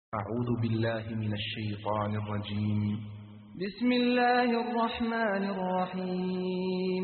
أعوذ بالله من الشيطان الرجيم. بسم الله الرحمن الرحيم.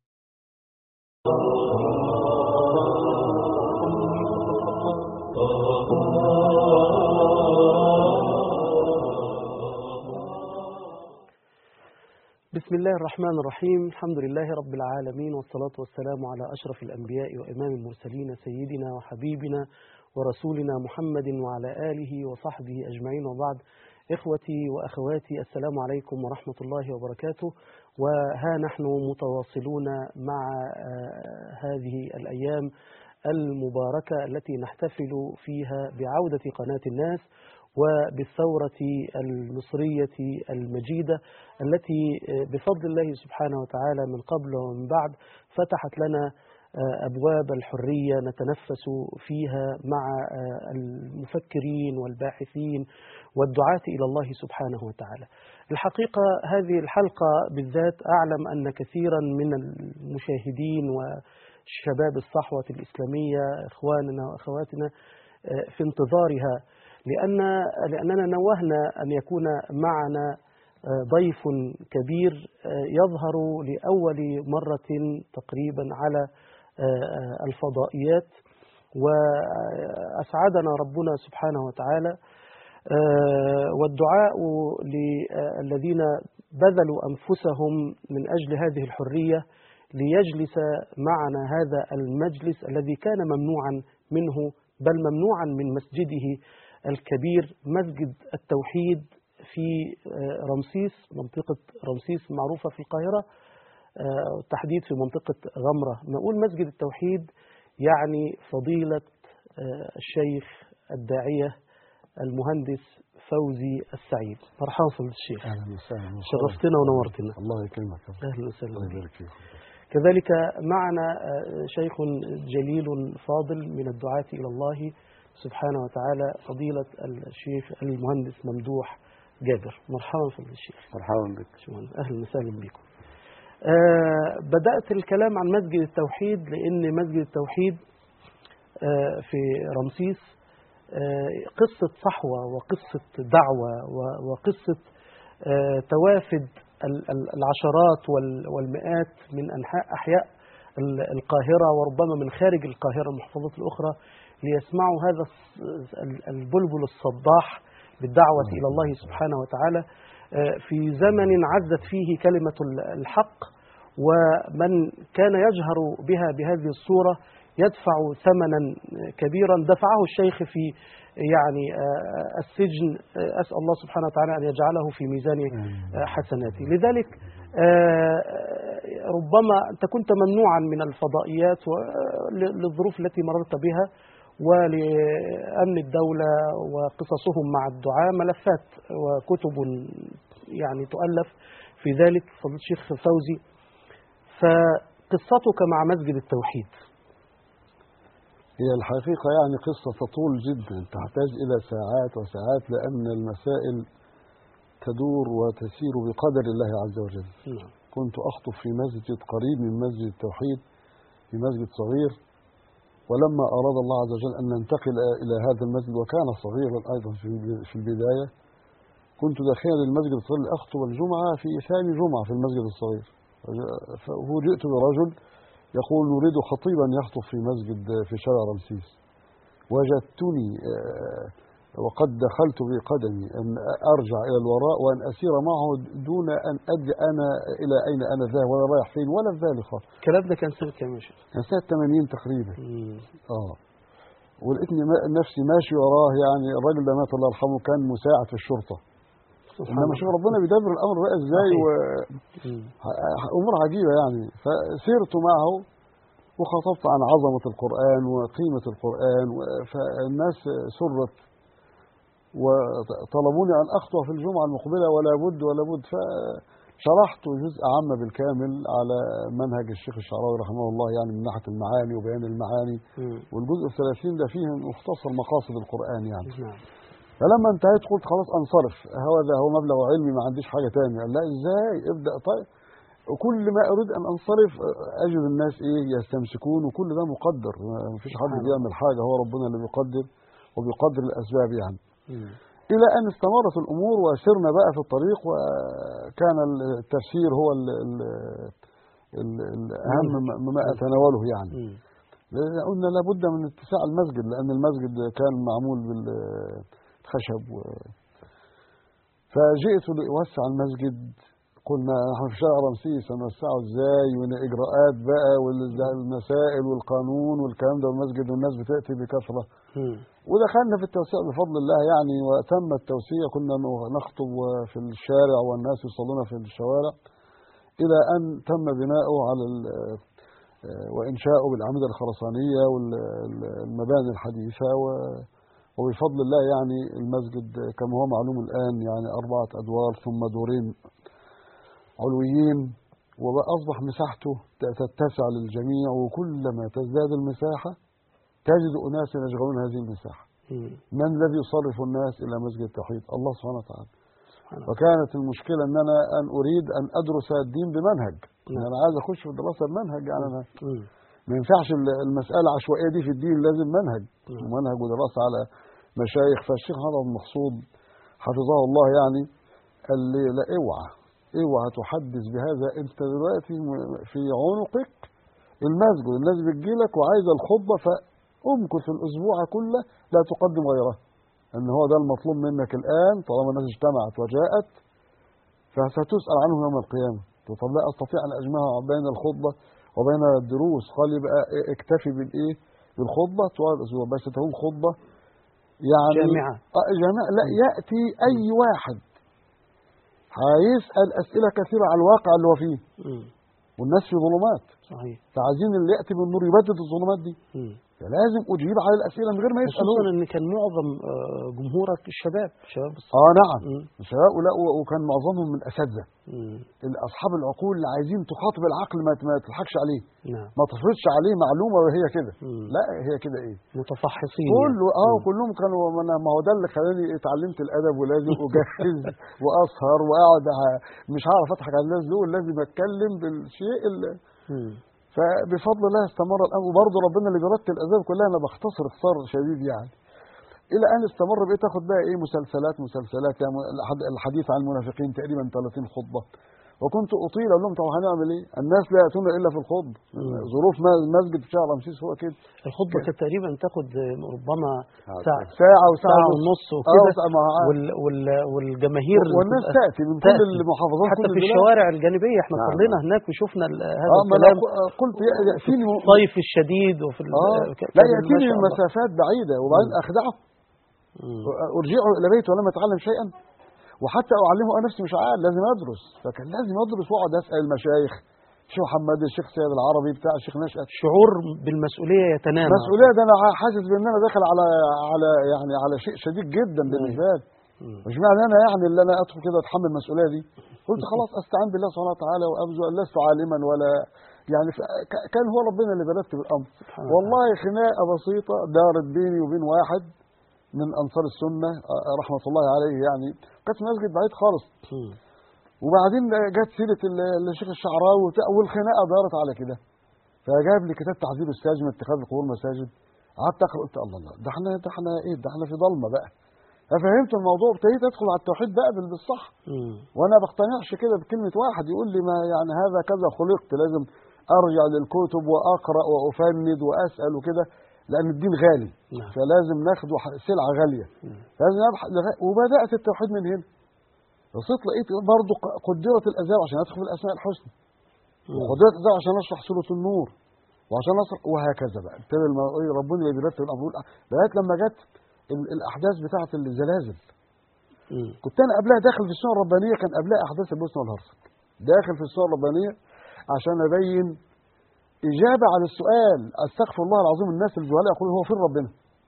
بسم الله الرحمن الرحيم. الحمد لله رب العالمين، والصلاة والسلام على أشرف الأنبياء وإمام المرسلين سيدنا وحبيبنا ورسولنا محمد وعلى آله وصحبه أجمعين، وبعد. إخوتي وأخواتي، السلام عليكم ورحمة الله وبركاته. وها نحن متواصلون مع هذه الأيام المباركة التي نحتفل فيها بعودة قناة الناس وبالثورة المصرية المجيدة التي بفضل الله سبحانه وتعالى من قبل ومن بعد فتحت لنا أبواب الحرية نتنفس فيها مع المفكرين والباحثين والدعاة إلى الله سبحانه وتعالى. الحقيقة هذه الحلقة بالذات أعلم أن كثيرا من المشاهدين وشباب الصحوة الإسلامية إخواننا وأخواتنا في انتظارها، لأننا نوهنا أن يكون معنا ضيف كبير يظهر لأول مرة تقريبا على الفضائيات، وأسعدنا ربنا سبحانه وتعالى، والدعاء للذين بذلوا أنفسهم من أجل هذه الحرية ليجلس معنا هذا المجلس الذي كان ممنوعا منه، بل ممنوعا من مسجده الكبير، مسجد التوحيد في رمسيس، منطقة رمسيس معروفة في القاهرة، تحديد في منطقة غمرة. نقول مسجد التوحيد يعني فضيلة الشيخ الداعية المهندس فوزي السعيد. مرحبا فضيلة الشيخ. أهلا وسهلا، شرفتنا ونورتنا. الله يكرمك. أهلا وسهلا. الله يبارك فيك. كذلك معنا شيخ جليل فاضل من الدعاة إلى الله سبحانه وتعالى، فضيلة الشيخ المهندس ممدوح جابر. مرحبا فضيلة الشيخ. مرحبا بك. أهلا وسهلا بكم. بدأت الكلام عن مسجد التوحيد لأن مسجد التوحيد في رمسيس قصة صحوة وقصة دعوة وقصة توافد العشرات والمئات من أحياء القاهرة وربما من خارج القاهرة المحافظات الأخرى ليسمعوا هذا البلبل الصداح بالدعوة إلى الله سبحانه وتعالى في زمن عزت فيه كلمة الحق، ومن كان يجهر بها بهذه الصورة يدفع ثمنا كبيرا دفعه الشيخ في السجن. أسأل الله سبحانه وتعالى أن يجعله في ميزان حسناته. لذلك ربما أنت كنت ممنوعا من الفضائيات للظروف التي مررت بها ولأمن الدولة وقصصهم مع الدعاء، ملفات وكتب تؤلف في ذلك فضيلة الشيخ فوزي. فقصتك مع مسجد التوحيد هي الحقيقة قصة تطول جدا، تحتاج إلى ساعات وساعات، لأن المسائل تدور وتسير بقدر الله عز وجل. كنت أخطب في مسجد قريب من مسجد التوحيد، في مسجد صغير، ولما أراد الله عز وجل أن ننتقل إلى هذا المسجد وكان صغيرا أيضا في البداية، كنت داخلا المسجد الصغير أخطب الجمعة في ثاني جمعة في المسجد الصغير، فوجئت برجل يقول نريد خطيبا يخطب في مسجد في شارع رمسيس. وجدتني وقد دخلت بقدمي أن أرجع إلى الوراء وأن أسير معه دون أن أدري أنا إلى أين أنا ذاهب ولا رايح فين ولا في بالي خالص. الكلام ده كان سنة كام يا شيخ؟ كان سنة 80 تقريبا. ولقيتني نفسي ماشي وراه. الراجل ده مات الله يرحمه، كان مساعد في الشرطة. إنما شوف ربنا بيدبر الأمر بقى إزاي، أمور عجيبة فسيرت معه وخطبت عن عظمة القرآن وقيمة القرآن، فالناس سرت وطلبوني أن أخطب في الجمعة المقبلة ولا بد. فشرحت جزء عام بالكامل على منهج الشيخ الشعراوي رحمه الله، من ناحية المعاني وبيان المعاني، والجزء 30 ده فيه مختصر مقاصد القرآن فلما انتهيت قلت خلاص أنصرف، هذا هو مبلغ علمي، ما عنديش حاجة تانية. قال لا إزاي؟ ابدأ. طيب، وكل ما أريد أن أنصرف أجد الناس يستمسكون، وكل ده مقدر، ما فيش حد بيعمل حاجة، هو ربنا اللي بيقدر وبيقدر الأسباب إلى أن استمرت الأمور وسرنا بقى في الطريق، وكان التفسير هو الأهم ما أتناوله يعني. قلنا لابد من اتساع المسجد، لأن المسجد كان معمول بالخشب فجئت لأوسع المسجد. قلنا نحن في شارع رمسيس هنوسعه ازاي، والإجراءات بقى والمسائل والقانون والكلام ده، والمسجد والناس بتأتي بكثرة. ودخلنا في التوسيع بفضل الله يعني، وتم التوسيع. كنا نخطب في الشارع والناس يصلون في الشوارع، إلى أن تم بناؤه على وإنشاؤه بالأعمدة الخرسانية والمباني الحديثة، وبفضل الله يعني المسجد كما هو معلوم الآن يعني 4 أدوار ثم دورين علويين، وأصبح مساحته تتسع للجميع، وكلما تزداد المساحة تجد أناس يشغلون هذه المساحة. من الذي يصرف الناس إلى مسجد التوحيد؟ الله سبحانه وتعالى. وكانت المشكلة أن أنا أريد أن أدرس الدين بمنهج. أنا عايز أخش في الدراسة بمنهج يعني. أنا ما ينفعش المسألة عشوائية دي في الدين، لازم منهج ومنهج ودراسة على مشايخ. فالشيخ محمد بن مقصود حفظه الله يعني قال لي لا، اوعى تحدث بهذا، انت دلوقتي في عنقك المسجد، الناس بتجيلك وعايزه الخطبه، فامكث الاسبوع كله لا تقدم غيره، ان هو ده المطلوب منك الان. طالما الناس اجتمعت وجاءت فستسأل عنه يوم القيامه. طب لا استطيع ان اجمع بين الخطبه وبين الدروس. قال يبقى اكتفي بالايه؟ بالخطبه طوال الاسبوع، بس تكون خطبه يعني جامعه. لا ياتي اي واحد هيسأل أسئلة كثيرة على الواقع اللي هو فيه، والناس في ظلمات. صحيح. فعايزين اللي يأتي بالنور يبدد الظلمات دي. فلازم أجيب على الأسئلة من غير ما يسألوا. خصوصا إن كان معظم جمهورك الشباب نعم الشباب، وكان معظمهم من أساتذة، أصحاب العقول اللي عايزين تخاطب العقل، ما تضحكش عليه. نعم. ما تفرضش عليه معلومة وهي كده. لا هي كده إيه؟ متفحصين كله كلهم كانوا. ما هو ده اللي خلاني اتعلمت الأدب، ولازم أجهز وأسهر وأقعد مش هعرف أضحك على الناس دول، لازم أتكلم بالشيء اللي فبفضل الله استمر الأمر. وبرضه ربنا اللي بيرتب الأسباب كلها. أنا بختصر اختصار شديد يعني، إلى أن استمر. بقيت تاخد بقى إيه مسلسلات يعني الحديث عن المنافقين تقريبا 30 خطبة. وكنت أطيل أقول لهم طب هنعمل إيه؟ الناس لا يأتون إلا في الخطبة. ظروف المسجد في شارع رمسيس هو كده. الخطبة كانت تقريبا تاخد ربما ساعة وساعة ونص وكده، والجماهير والناس تأتي من كل المحافظات، حتى في الشوارع الجانبية. احنا صلينا هناك وشفنا هذا الكلام. قلت يأتيني الصيف الشديد وفي لا يأتيني من مسافات بعيدة، وبعدين أخدعه أرجعه إلى بيته ولم يتعلم شيئا. وحتى أعلمه أنا نفسي مش عارف، لازم أدرس. فكان لازم أدرس وأقعد أسأل المشايخ، الشيخ محمد، الشيخ سيد العربي بتاع الشيخ نشأت. شعور بالمسؤولية يتنامى. مسؤولية، ده أنا حاسس بأن أنا داخل على شيء شديد جدا بالنسبة لي. مش معنى أنا يعني اللي أنا أدخل كده أتحمل المسؤولية دي. قلت خلاص أستعين بالله سبحانه وتعالى وأبذل، لست عالما ولا يعني. كان هو ربنا اللي بيرتب الأمر. والله خناقة بسيطة دارت بيني وبين واحد من أنصار السنة رحمة الله عليه يعني، كانت مسجد بعيد خالص. وبعدين جت سيرة الشيخ الشعراوي والخناقة دارت على كده. فجاب لي كتاب تحذير الساجد من اتخاذ القبور مساجد. قعدت أقرأ، قلت الله ده احنا في ضلمة بقى. ففهمت الموضوع، ابتديت أدخل على التوحيد بقى بالصح. وأنا بقتنعش كده بكلمة واحد يقول لي ما يعني هذا كذا خلقت، لازم أرجع للكتب وأقرأ وأفند وأسأل وكده، لأن الدين غالي. فلازم ناخده سلعة غالية. لازم أبحث وبدأت التوحيد من هنا. وصلت لقيت برضه قدرت الأذان عشان أدخل في الأسماء الحسنى، وقدرت الأذان عشان أشرح سورة النور، وعشان أشرح وهكذا بقى. ابتدى ربنا اللي بيرتب الأمر. لغاية لما جت الأحداث بتاعة الزلازل. كنت أنا قبلها داخل في السنة الربانية، كان قبلها أحداث البوسنة والهرسك. داخل في السنة الربانية عشان أبين إجابة على السؤال أستغفر الله العظيم. الناس الجهلاء يقولون هو فين ربنا؟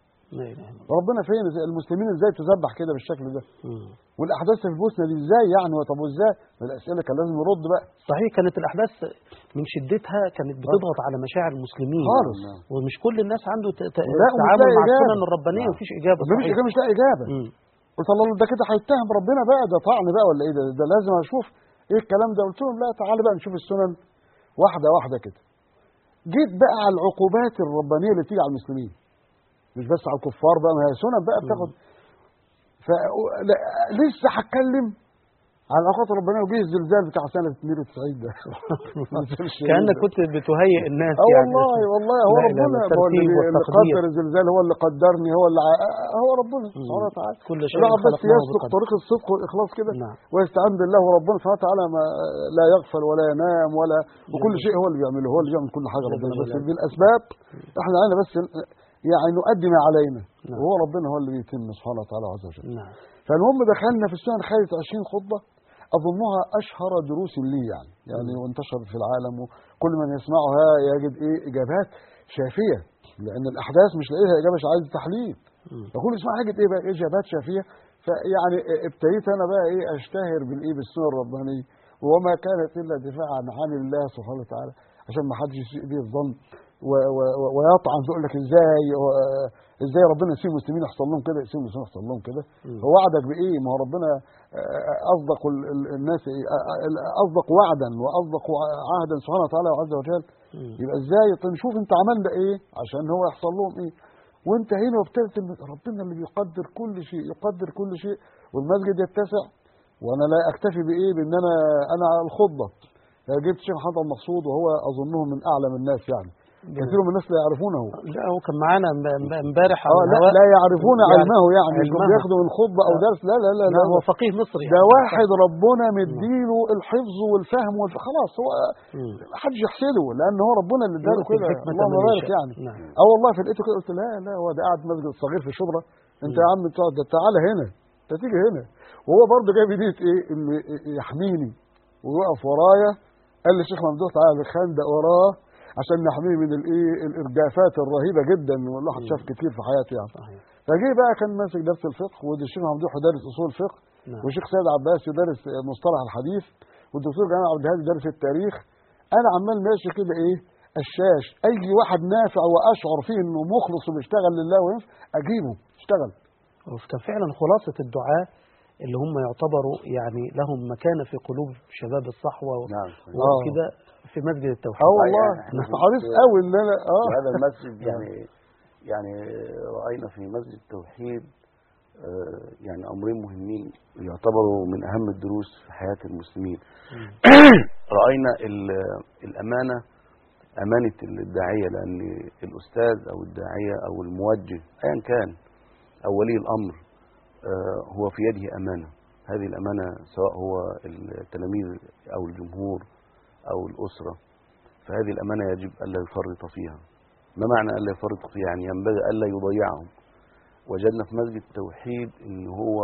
ربنا فين؟ المسلمين ازاي تذبح كده بالشكل ده؟ والأحداث في البوسنة دي ازاي يعني؟ طب وازاي؟ الأسئلة كان لازم يرد بقى. صحيح، كانت الأحداث من شدتها كانت بتضغط على مشاعر المسلمين خالص. ومش كل الناس عنده تعامل مع السنن الربانية. ومفيش إجابة. مش لاقي إجابة. قلت الله ده كده هيتهم ربنا بقى، ده طعن بقى ولا إيه؟ ده لازم أشوف إيه الكلام ده. قلت لهم لا، تعالى بقى نشوف السنن واحدة واحدة كده. جيت بقى على العقوبات الربانية اللي بتيجي على المسلمين، مش بس على الكفار بقى، ما هي سنن بقى بتاخد. لسه هتكلم على علاقات ربنا وجه الزلزال بتاع سنه 92 ده. كأنك كنت بتهيئ الناس يعني. والله هو ربنا اللي قدر الزلزال، هو اللي قدرني، هو ربنا سبحانه وتعالى. كل شيء الواحد بس يسلك طريق الصدق والإخلاص كده، ويستعين بالله، وربنا سبحانه وتعالى لا يغفل ولا ينام وكل شيء هو اللي بيعمله، هو اللي بيعمل كل حاجة ربنا، بس بالأسباب احنا علينا بس يعني نؤدي ما علينا، وهو ربنا هو اللي بيتم سبحانه وتعالى عز وجل. فالمهم دخلنا في السنة خدت 20 خطبة أظنها أشهر دروس لي يعني وانتشرت في العالم، وكل من يسمعها يجد إجابات شافية، لأن الأحداث مش لاقيها إجابة عايز تحليل، فكل اسمها يجد بقى إجابات شافية. فيعني ابتديت أنا بقى أشتهر بالسنة الربانية، وما كانت إلا دفاعا عن الله سبحانه وتعالى، عشان ما حدش يسيء به الظن ويطعن يقول لك ازاي ربنا يسيب المسلمين يحصل لهم كده، يسيب المسلمين يحصل لهم كده. هو وعدك بايه؟ ما هو ربنا اصدق الناس، اصدق وعدا واصدق عهدا سبحانه وتعالى عز وجل. يبقى ازاي؟ طيب نشوف انت عملنا ايه عشان هو يحصل لهم ايه. وانت هنا وابتدت ربنا اللي بيقدر كل شيء، يقدر كل شيء، والمسجد يتسع. وانا لا اكتفي بايه بان انا على الخطبه جبت شيخ محمد المقصود، وهو اظنه من اعلم الناس يعني، كثير من الناس لا يعرفونه. لا هو كان معانا امبارح لا يعرفون علمه يعني مش بياخدوا من خطبه او درس، لا هو فقيه مصري ده واحد ربنا مديله الحفظ والفهم خلاص هو ما حدش يحسده، لان هو ربنا اللي اداله كده، اللهم بارك يعني. والله في لقيته كده قلت لا هو ده قاعد مسجد صغير في شبرا، انت يا عم تعالى هنا، انت تيجي هنا. وهو برضه جاي بديت انه يحميني ويقف ورايا. قال لي الشيخ ممدوح تعالى الخندق وراه عشان نحميه من الارجافات الرهيبه جدا والواحد شاف كتير في حياته يعني. فجي بقى كان ماسك درس الفقه، والشيخ ممدوح دارس اصول الفقه، والشيخ سيد عباس يدرس مصطلح الحديث، والدكتور جمال عبد الهادي دارس التاريخ. انا عمال ماشي كده الشاش، اي واحد نافع واشعر فيه انه مخلص وبيشتغل لله وينفع اجيبه اشتغل. وكان فعلا خلاصه الدعاء اللي هم يعتبروا يعني لهم مكانه في قلوب شباب الصحوه وكده في مسجد التوحيد. والله انا حريص قوي ان انا هذا المسجد يعني راينا في مسجد التوحيد يعني امرين مهمين يعتبروا من اهم الدروس في حياه المسلمين. راينا الامانه، امانه الداعيه، لان الاستاذ او الداعيه او الموجه ايا كان او ولي الامر هو في يده امانه. هذه الامانه سواء هو التلاميذ او الجمهور أو الأسرة، فهذه الأمانة يجب ألا يفرط فيها. ما معنى ألا يفرط فيها؟ يعني ينبغي ألا يضيعهم. وجدنا في مسجد التوحيد إن هو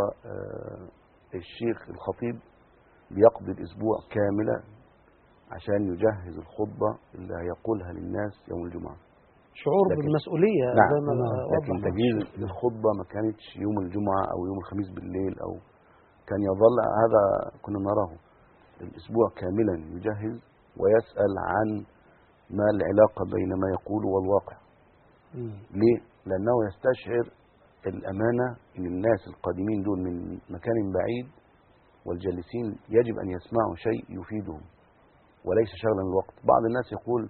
الشيخ الخطيب بيقضي الأسبوع كاملا عشان يجهز الخطبة اللي هيقولها للناس يوم الجمعة. شعور بالمسؤولية. لكن تجهيز الخطبة ما كانتش يوم الجمعة أو يوم الخميس بالليل، أو كان يظل هذا كنا نراه الأسبوع كاملا يجهز ويسأل عن ما العلاقة بين ما يقول والواقع. ليه؟ لأنه يستشعر الأمانة إن الناس القادمين دول من مكان بعيد والجالسين يجب أن يسمعوا شيء يفيدهم وليس شغلا الوقت. بعض الناس يقول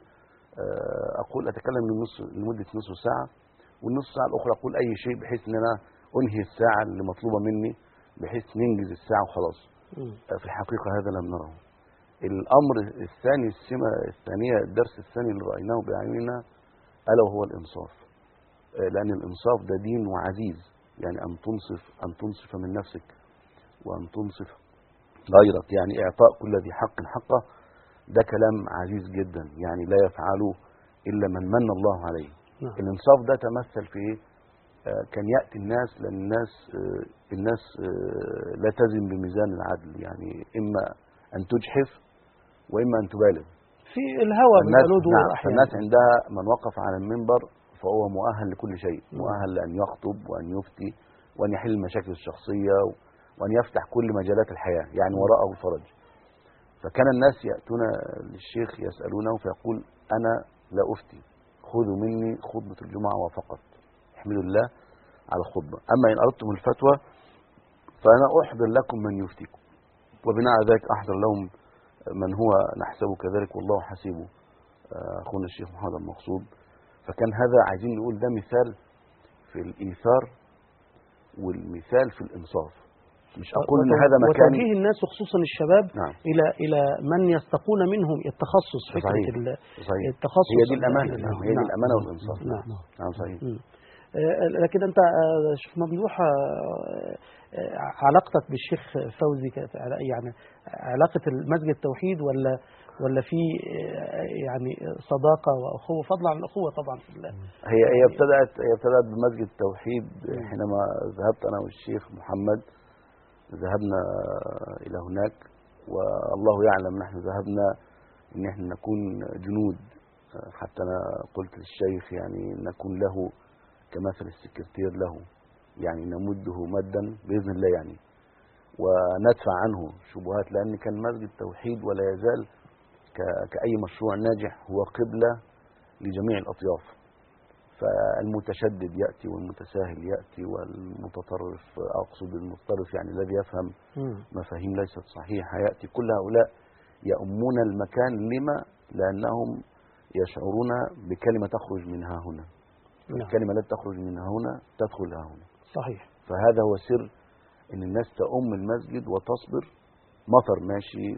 أتكلم لمدة نصف ساعة، والنصف ساعة الأخرى أقول أي شيء بحيث أن أنا أنهي الساعة اللي مطلوبة مني بحيث ننجز الساعة وخلاص. في الحقيقة هذا لم نره. الأمر الثاني، السمة الثانية، الدرس الثاني اللي رأيناه بأعيننا ألا وهو الإنصاف. لأن الإنصاف ده دين وعزيز، يعني أن تنصف من نفسك وأن تنصف غيرك، يعني إعطاء كل ذي حق حقه. ده كلام عزيز جدا، يعني لا يفعله إلا من الله عليه. الإنصاف ده تمثل في إيه؟ كان يأتي الناس، لأن الناس لا تزن بميزان العدل، يعني إما أن تجحف وإما أن تبالغ في الهوى. الناس عندها من وقف على المنبر فهو مؤهل لكل شيء، مؤهل لأن يخطب وأن يفتي وأن يحل المشاكل الشخصية وأن يفتح كل مجالات الحياة، يعني وراءه الفرج. فكان الناس يأتون للشيخ يسألونه فيقول أنا لا أفتي، خذوا مني خطبة الجمعة وفقط، احمدوا الله على الخطبة، أما إن أردتم الفتوى فأنا أحضر لكم من يفتيكم، وبناء على ذلك أحضر لهم من هو نحسبه كذلك والله حسيبه، أخونا الشيخ محمد المقصود. فكان هذا عايزين نقول ده مثال في الإيثار والمثال في الإنصاف. مش أقول إن هذا مكان وتوجيه الناس وخصوصا الشباب نعم. إلى من يستقون منهم التخصص، فكرة صحيح. التخصص. هي دي الأمانة. نعم. هي دي نعم. الأمانة والإنصاف. نعم. نعم صحيح. لكن أنت شيخ ممدوح، علاقتك بالشيخ فوزي كانت يعني علاقة المسجد التوحيد ولا في يعني صداقة وأخوة، فضلا عن الأخوة طبعا؟ هي ابتدأت بمسجد التوحيد حينما ذهبت أنا والشيخ محمد، ذهبنا إلى هناك، والله يعلم نحن ذهبنا إن احنا نكون جنود، حتى أنا قلت للشيخ يعني نكون له كمثل السكرتير له، يعني نمده مدا بإذن الله يعني، وندفع عنه شبهات، لأن كان مسجد التوحيد ولا يزال كأي مشروع ناجح هو قبلة لجميع الأطياف. فالمتشدد يأتي والمتساهل يأتي والمتطرف، أقصد المتطرف يعني الذي يفهم مفاهيم ليست صحيحة يأتي. كل هؤلاء يأمون المكان، لما؟ لأنهم يشعرون بكلمة تخرج منها هنا، الكلمة التي تخرج منها هنا تدخل ها هنا. صحيح. فهذا هو سر إن الناس تأم المسجد وتصبر، مطر ماشي،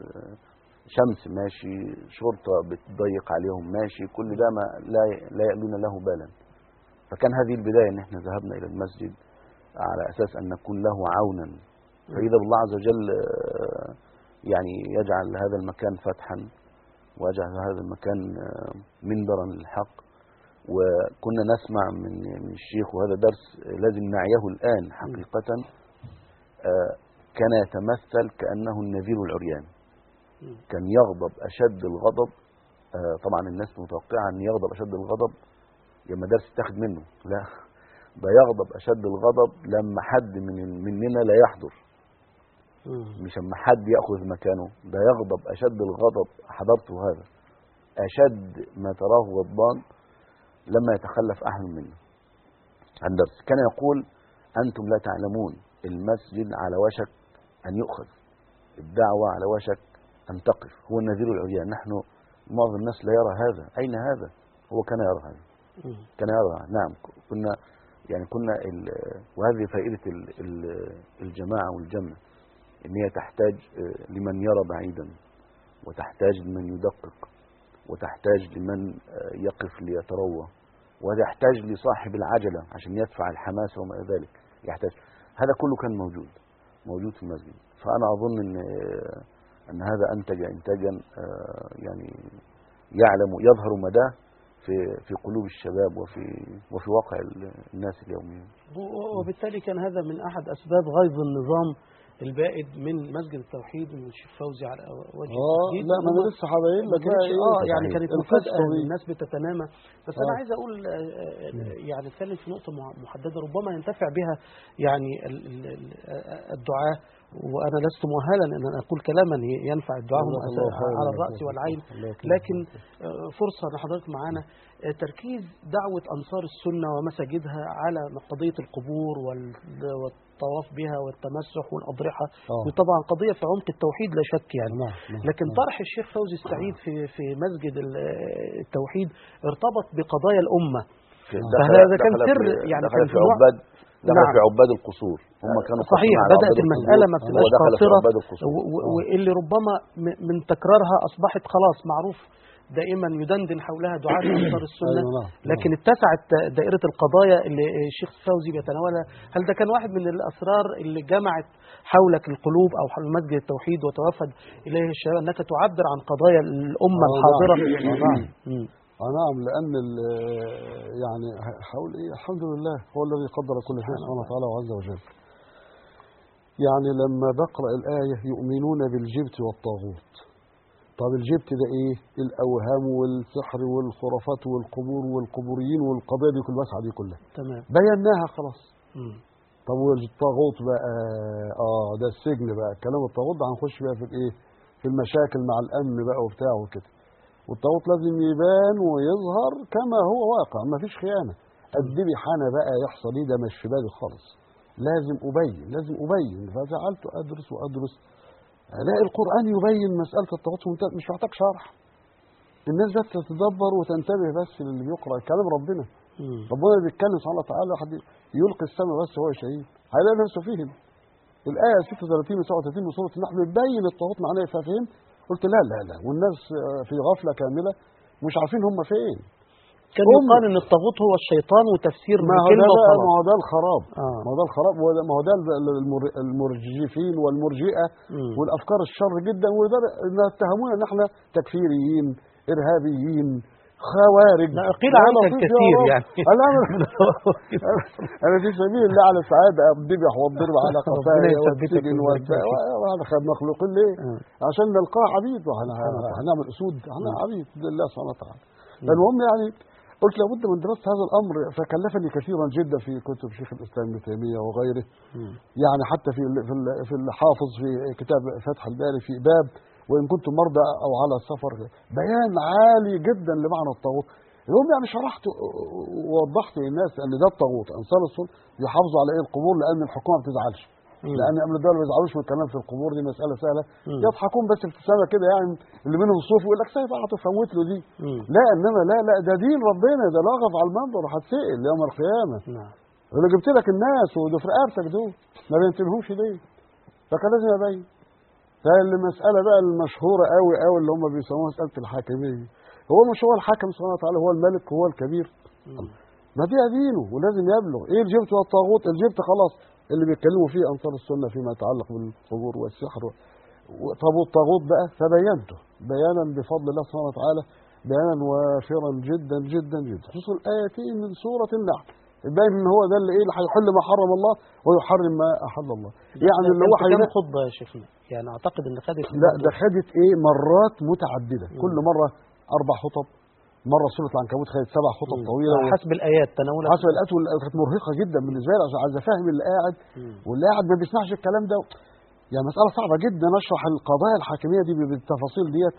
شمس ماشي، شرطة بتضيق عليهم ماشي، كل ده ما لا يألون له بالا. فكان هذه البداية ان احنا ذهبنا الى المسجد على اساس ان نكون له عونا، فإذا بالله عز وجل يعني يجعل هذا المكان فتحا، ويجعل هذا المكان منبرا للحق. وكنا نسمع من الشيخ، وهذا درس لازم نعيه الآن حقيقة، كان يتمثل كأنه النذير العريان، كان يغضب أشد الغضب. طبعا الناس متوقعة أن يغضب أشد الغضب لما درس تاخد منه، لا، ده يغضب أشد الغضب لما حد مننا لا يحضر، مش لما حد يأخذ مكانه، ده يغضب أشد الغضب. حضرته هذا أشد ما تراه غضبان لما يتخلف أحد منه عن درس. كان يقول: أنتم لا تعلمون، المسجد على وشك أن يؤخذ، الدعوة على وشك أن تقف، هو النذير العريان. نحن معظم الناس لا يرى هذا، أين هذا؟ هو كان يرى هذا، كان يرى. نعم، كنا وهذه فائدة الجماعة والجمع، إن هي تحتاج لمن يرى بعيدا، وتحتاج لمن يدقق، وتحتاج لمن يقف ليتروى، وتحتاج لصاحب العجلة عشان يدفع الحماس وما إلى ذلك. يحتاج هذا كله، كان موجود في المسجد. فأنا أظن أن هذا أنتج إنتاجا يعني يظهر مداه في قلوب الشباب وفي واقع الناس اليوميين. وبالتالي كان هذا من أحد أسباب غيظ النظام البائد من مسجد التوحيد من الشيخ فوزي على وجه التحديد. لا، ما انا لسه هبين لك يعني كانت مفاجأة، الناس بتتنامى. بس انا عايز اقول يعني اتكلم في نقطة محددة ربما ينتفع بها يعني الدعاة، وانا لست مؤهلا ان انا اقول كلاما ينفع الدعاة على الرأس والعين، لكن فرصة لحضرتك معانا تركيز دعوة أنصار السنة ومساجدها على قضية القبور والطواف بها والتمسح والأضرحة، وطبعا قضية في عمق التوحيد لا شك يعني. لكن طرح الشيخ فوزي السعيد في مسجد التوحيد ارتبط بقضايا الأمة، فهذا كان سر يعني كان في عباد، في عباد القصور، هم كانوا صحيح. بدأت المسألة ما بتبقاش قاصرة، واللي ربما من تكرارها أصبحت خلاص معروف دائما يدندن حولها دعاة أنصار السنة. لكن اتسعت دائرة القضايا اللي الشيخ فوزي بيتناولها. هل ده كان واحد من الأسرار اللي جمعت حولك القلوب أو حول مسجد التوحيد وتوافد إليه الشباب أنك تعبر عن قضايا الأمة الحاضرة؟ نعم، لأن يعني حول الحمد لله هو الذي قدر كل شيء سبحانه وتعالى عز وجل. يعني لما بقرأ الآية يؤمنون بالجبت والطاغوت، طب الجبت ده ايه؟ الأوهام والسحر والخرافات والقبور والقبوريين والقضايا دي كل واسعة دي كلها، تمام، بيناها خلاص. طب والطاغوت بقى ده السجن بقى، كلام الطاغوت ده هنخش بقى في الايه؟ في المشاكل مع الأمن بقى وبتاع وكده. والطاغوت لازم يبان ويظهر كما هو واقع، ما فيش خيانة. أدبي حانا بقى يحصل ايه؟ ده مش في بالي خالص، لازم أبين. فجعلت أدرس لا، القرآن يبين مسألة الطاغوت مش محتاج شرح، الناس بس تتدبر وتنتبه بس للي بيقرأ كلام ربنا ربنا بيتكلم سبحانه وتعالى، واحد يلقي السماء بس هو شهيد هيلاقي نفسه فيهم. الآية 36 و 37 من سورة النحل بتبين الطاغوت معناه ايه، فاهم؟ قلت لا لا لا، والناس في غفلة كاملة مش عارفين هم فين. كان يقال ان الطاغوت هو الشيطان، وتفسير ما هو كلمة ده بقى، وخلاص. ما هو ده الخراب، ما هو ده الخراب، ما هو ده المرجفين والمرجئة والافكار الشر جدا، وده اتهمونا ان احنا تكفيريين ارهابيين خوارج. لا قيل عنك الكثير يعني. انا في سبيل الله على السعاده الذبح والضرب على قفايا والسجن وهذا مخلوقين ليه؟ عشان نلقاه عبيد، وهنعمل اسود، احنا عبيد لله سبحانه وتعالى. المهم يعني قلت لابد من دراسه هذا الامر، فكلفني كثيرا جدا في كتب شيخ الاسلام ابن تيميه وغيره. يعني حتى في الحافظ في كتاب فتح الباري في باب وان كنتم مرضى او على سفر، بيان عالي جدا لمعنى الطاغوت. المهم يعني شرحت ووضحت للناس ان ده الطاغوت. انصار السنه يحافظوا على ايه؟ القبور، لان الحكومه ما بتزعلش، لان امن الدوله ما بيزعلوش من الكلام في القبور، دي مساله سهله، يضحكون بس ابتسامه كده يعني، اللي منهم صوف يقول لك سيب تفوت له دي. لا انما لا لا، ده دين ربنا، ده لاغف على المنبر وهتسال يوم القيامه. انا جبت لك الناس ودول في رقبتك دول ما بينتبهوش ليه؟ فكان لازم ابين. فالمساله بقى المشهوره قوي قوي اللي هم بيسموها مساله الحاكميه، هو مش هو الحاكم سبحانه وتعالى، هو الملك، هو الكبير. ما دي دينه ولازم يبلغ. ايه الجبت والطاغوت؟ الجبت خلاص اللي بيتكلموا فيه انصار السنه فيما يتعلق بالقبور والسحر. طب والطاغوت بقى فبينته بيانا بفضل الله سبحانه وتعالى، بيانا وافرا جدا جدا جدا، خصوصا الايتين من سوره النحل يبين ان هو ده اللي ايه، اللي هيحل ما حرم الله ويحرم ما احل الله. يعني اللي هو كم خطبه يا شيخنا؟ يعني اعتقد ان خدت، لا ده خدت ايه، مرات متعدده، كل مره 4 خطب، مره سوره العنكبوت خدت 7 خطب طويله حسب الايات تناولت، حسب الايات، كانت مرهقه جدا بالنسبه لي عشان عايز افهم اللي قاعد، واللي قاعد ما بيسمعش الكلام ده. يعني مساله صعبه جدا اشرح القضايا الحاكميه دي بالتفاصيل ديت،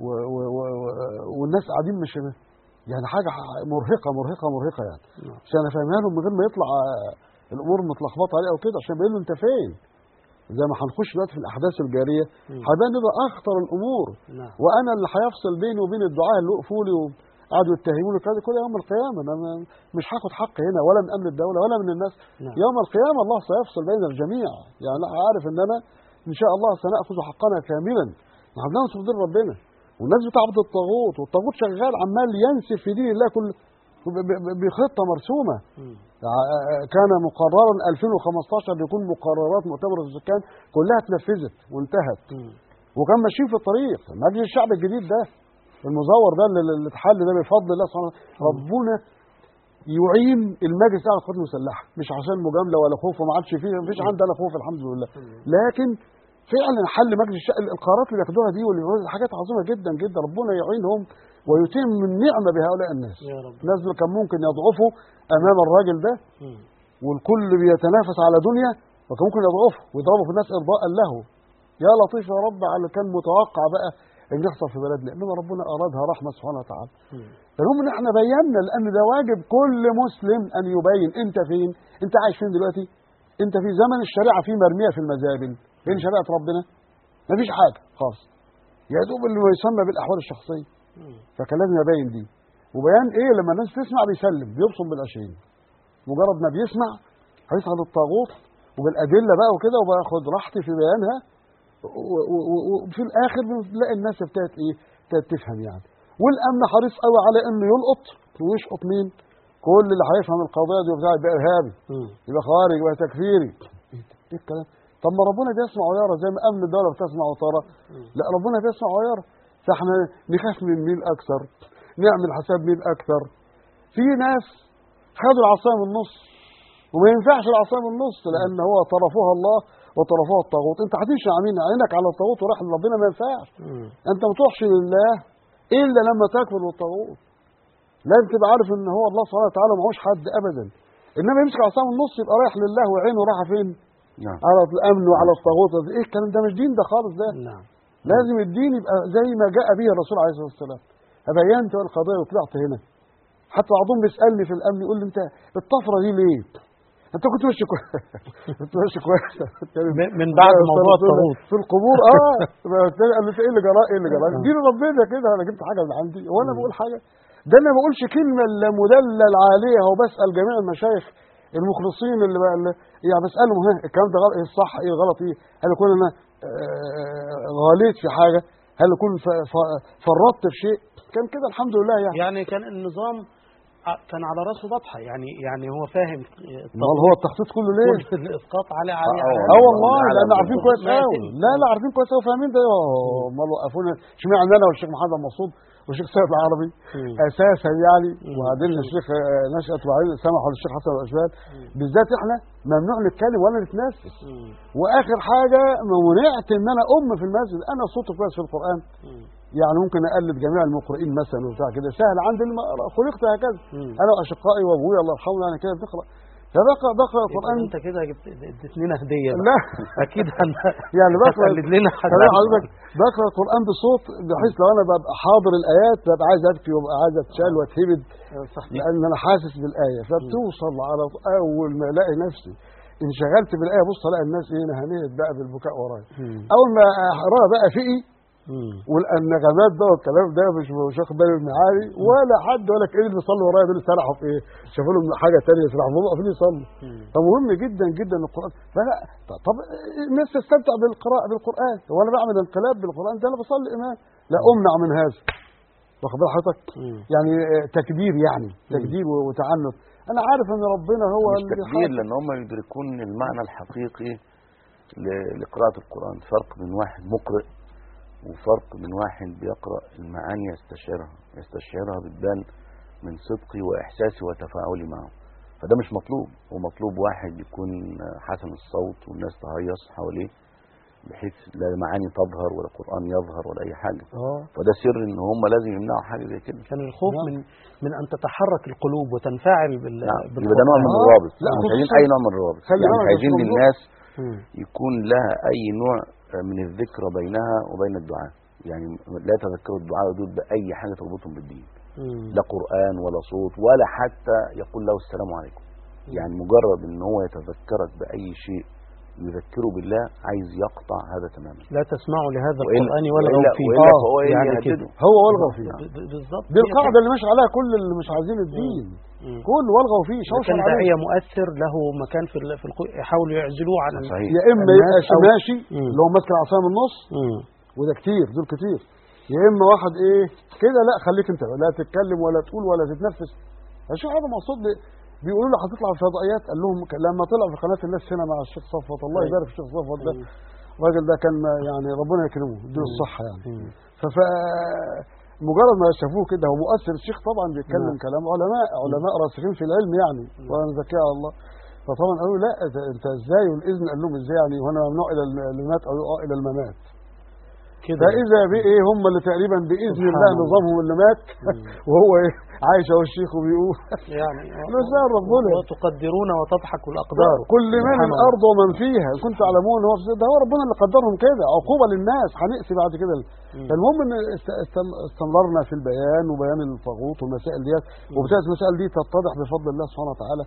والناس قاعدين مش يعني حاجه مرهقه مرهقه مرهقه يعني، عشان افهمها لهم من غير ما يطلع الامور متلخبطه عليه او كده، عشان يبين له انت فين. زي ما هنخش دلوقتي في الاحداث الجاريه هيبان ده اخطر الامور. وانا اللي هيفصل بيني وبين الدعاء اللي وقفوا لي وقعدوا يتهموني كده كل يوم القيامه. انا مش هاخد حق هنا ولا من امن الدوله ولا من الناس. يوم القيامه الله سيفصل بين الجميع. يعني انا عارف ان انا ان شاء الله سناخذ حقنا كاملا. احنا بننصر دين ربنا، والناس بتعبد الطاغوت، والطاغوت شغال عمال ينسف في دين الله كل بخطه مرسومه. كان مقررا 2015 يكون مقررات مؤتمر السكان كلها اتنفذت وانتهت، وكان ماشيين في الطريق. مجلس الشعب الجديد ده المزور ده اللي اتحل ده بفضل الله سبحانه ربنا يعين المجلس على القوات المسلحه، مش عشان مجامله ولا خوف، وما عادش فيه، مفيش عندنا خوف الحمد لله، لكن فعلا حل مجلس الشعب. القرارات اللي بياخدوها دي حاجات عظيمه جدا جدا، ربنا يعينهم ويتم النعمه بهؤلاء الناس. الناس اللي كان ممكن يضعفوا امام الراجل ده والكل بيتنافس على دنيا، وكان ممكن يضعفوا ويضربوا في الناس ارضاء له. يا لطيف يا رب على اللي كان متوقع بقى ان يحصل في بلدنا، انما ربنا ارادها رحمه سبحانه وتعالى. فالهم ان احنا بينا، لان ده واجب كل مسلم ان يبين انت فين، انت عايش فين دلوقتي. انت في زمن الشريعه فيه مرميه في المزابل، فين شريعه ربنا؟ مفيش حاجه خالص، يا دوب اللي يسمى بالاحوال الشخصيه. فكان لازم ابين دي. وبيان ايه؟ لما الناس تسمع بيسلم، بيبصم بالعشرين، مجرد ما بيسمع هيصعد الطاغوت وبالادله بقى وكده، وباخد راحتي في بيانها، وفي الاخر بنلاقي الناس ابتدت ايه؟ ابتدت تفهم يعني. والامن حريص قوي على انه يلقط ويشقط مين؟ كل اللي هيفهم القضيه دي وبتاع يبقى ارهابي، يبقى خوارج، يبقى تكفيري. ايه الكلام؟ طب ما ربنا بيسمع ويرى زي ما امن الدوله بتسمع وترى. لا ربنا بيسمع ويرى، فاحنا نخاف من مين اكثر؟ نعمل حساب مين اكثر؟ في ناس خدوا العصايه من النص، وما ينفعش العصايه من النص، لان هو طرفوها الله وطرفوها الطاغوت. انت هتمشي عينك على الطاغوت وراح لربنا، ما ينفعش. انت ما تروحش لله الا لما تكفر بالطاغوت. لازم تبقى عارف ان هو الله سبحانه وتعالى ما هوش حد ابدا، انما يمسك العصايه من النص يبقى رايح لله وعينه رايحه فين؟ على الامن وعلى الطاغوت. ايه الكلام ده؟ مش دين ده خالص ده. لازم الدين يبقى زي ما جاء به الرسول عليه الصلاه والسلام. فبينت القضايا وطلعت هنا. حتى بعضهم بيسالني في الامن يقول لي انت الطفره دي ليه؟ انت كنت ماشي كويس كنت ماشي كويس من بعد موضوع الطاغوت في القبور. قال لي ايه اللي جرى؟ ايه اللي جرى؟ دين ربنا كده، انا جبت حاجه من عندي وانا بقول حاجه. ده انا ما بقولش كلمه الا مدلل عليها، وبسال جميع المشايخ المخلصين اللي بقى يعني بسالهم ها الكلام ده ايه الصح ايه الغلط ايه، هل يكون انا غليت في حاجه، هل يكون فرطت في شيء. كان كده الحمد لله يعني كان النظام كان على راسه بطحه، يعني هو فاهم. امال هو التخطيط كله ليه؟ كل الاسقاط عليه والله لان عارفين كويس قوي. لا عارفين كويس قوي فاهمين ده. امال وقفونا اشمعنى انا والشيخ محمد مسعود والشيخ سيد العربي اساسا يعني، وبعدين الشيخ نشأت وبعدين سمحوا للشيخ حسن الاشبال بالذات. احنا ممنوع نتكلم ولا نتنفس، واخر حاجه منعت ان انا في المسجد. انا صوتي كويس في القران، يعني ممكن اقلد جميع المقرئين مثلا وبتاع كده، سهل عندي خلقت هكذا. انا واشقائي وابويا الله يرحمه يعني كده بنقرا، فبقرا القران. انت كده اديت لنا هديه. لا اكيد يعني بقرا لنا حضرتك بقرا القران بصوت، بحيث لو انا ببقى حاضر الايات ببقى عايز ابكي وببقى عايز اتشال واتهبد، لان انا حاسس بالايه. فبتوصل على اول ما الاقي نفسي انشغلت بالايه، بص الاقي الناس هنيت بقى بالبكاء ورايا. اول ما اقراها بقى فقي والنغمات بقى والكلام ده مش واخد بالي من معاني ولا حد ولا كأن اللي بيصلي ورايا دول سرحوا في ايه؟ شافوا لهم حاجه ثانيه يسرحوا هم واقفين يصلوا. فمهم جدا جدا القران. فلا طب الناس تستمتع بالقراءه بالقران، هو انا بعمل انقلاب بالقران؟ ده انا بصلي امام، لا امنع من هذا. واخد بال حضرتك؟ يعني تكبير، يعني تكبير وتعنت. انا عارف ان ربنا هو مش تكبير، لان هم يدركون المعنى الحقيقي لقراءه القران. فرق من واحد مقرئ وفرق من واحد بيقرأ المعاني يستشعرها بتبان من صدقي وإحساسي وتفاعلي معه. فده مش مطلوب، هو مطلوب واحد يكون حسن الصوت والناس تهيص حواليه بحيث لا معاني تظهر ولا قرآن يظهر ولا أي حاجة. فده سر إن هم لازم يمنعوا حاجة زي كده. كان الخوف من أن تتحرك القلوب وتنفعل بالقرآن. ده نوع من الروابط. مش عايزين أي نوع من الروابط، يعني مش عايزين للناس يكون لها أي نوع من الذكرى بينها وبين الدعاء. يعني لا يتذكروا الدعاء دول بأي حاجة تربطهم بالدين، لا قرآن ولا صوت ولا حتى يقول له السلام عليكم. يعني مجرد ان هو يتذكرك بأي شيء يذكره بالله، عايز يقطع هذا تماما. لا تسمعوا لهذا القرآن والغوا فيه. هو يعني كده هو والغوا فيه بالظبط. دي القاعدة اللي ماشي عليها كل اللي مش عايزين الدين، كل والغوا فيه. كان داعية مؤثر له مكان في يحاولوا يعزلوه عن يا اما يبقى ماشي اللي هو ماسك العصا من النص، وده كتير، دول كتير. يا اما واحد ايه كده، لا خليك انت لا تتكلم ولا تقول ولا تتنفس. شوف هذا مقصود. بيقولوا له هتطلع في الفضائيات، قال لهم لما طلع في قناه الناس هنا مع الشيخ صفوت، الله يبارك في الشيخ صفوت ده، الراجل ده كان يعني ربنا يكرمه يديله الصحه يعني. مجرد ما شافوه كده هو مؤثر. الشيخ طبعا بيتكلم كلام علماء راسخين في العلم يعني، وانا زكاه على الله. فطبعا قالوا لا انت ازاي، والاذن قال لهم ازاي يعني، وانا ممنوع الى الممات او الى الممات كده. فاذا بايه هم اللي تقريبا باذن الله نظامهم اللي مات وهو ايه عايش اهو الشيخ وبيقول يعني نسال ربنا. وتقدرون وتضحك الاقدار كل من الارض ومن فيها كنت تعلمون هو ده هو ربنا اللي قدرهم كده، عقوبه للناس هنقسي بعد كده. فالمهم ان استمررنا في البيان وبيان الطاغوت والمسائل ديت، وبتاعت المسائل دي تتضح بفضل الله سبحانه وتعالى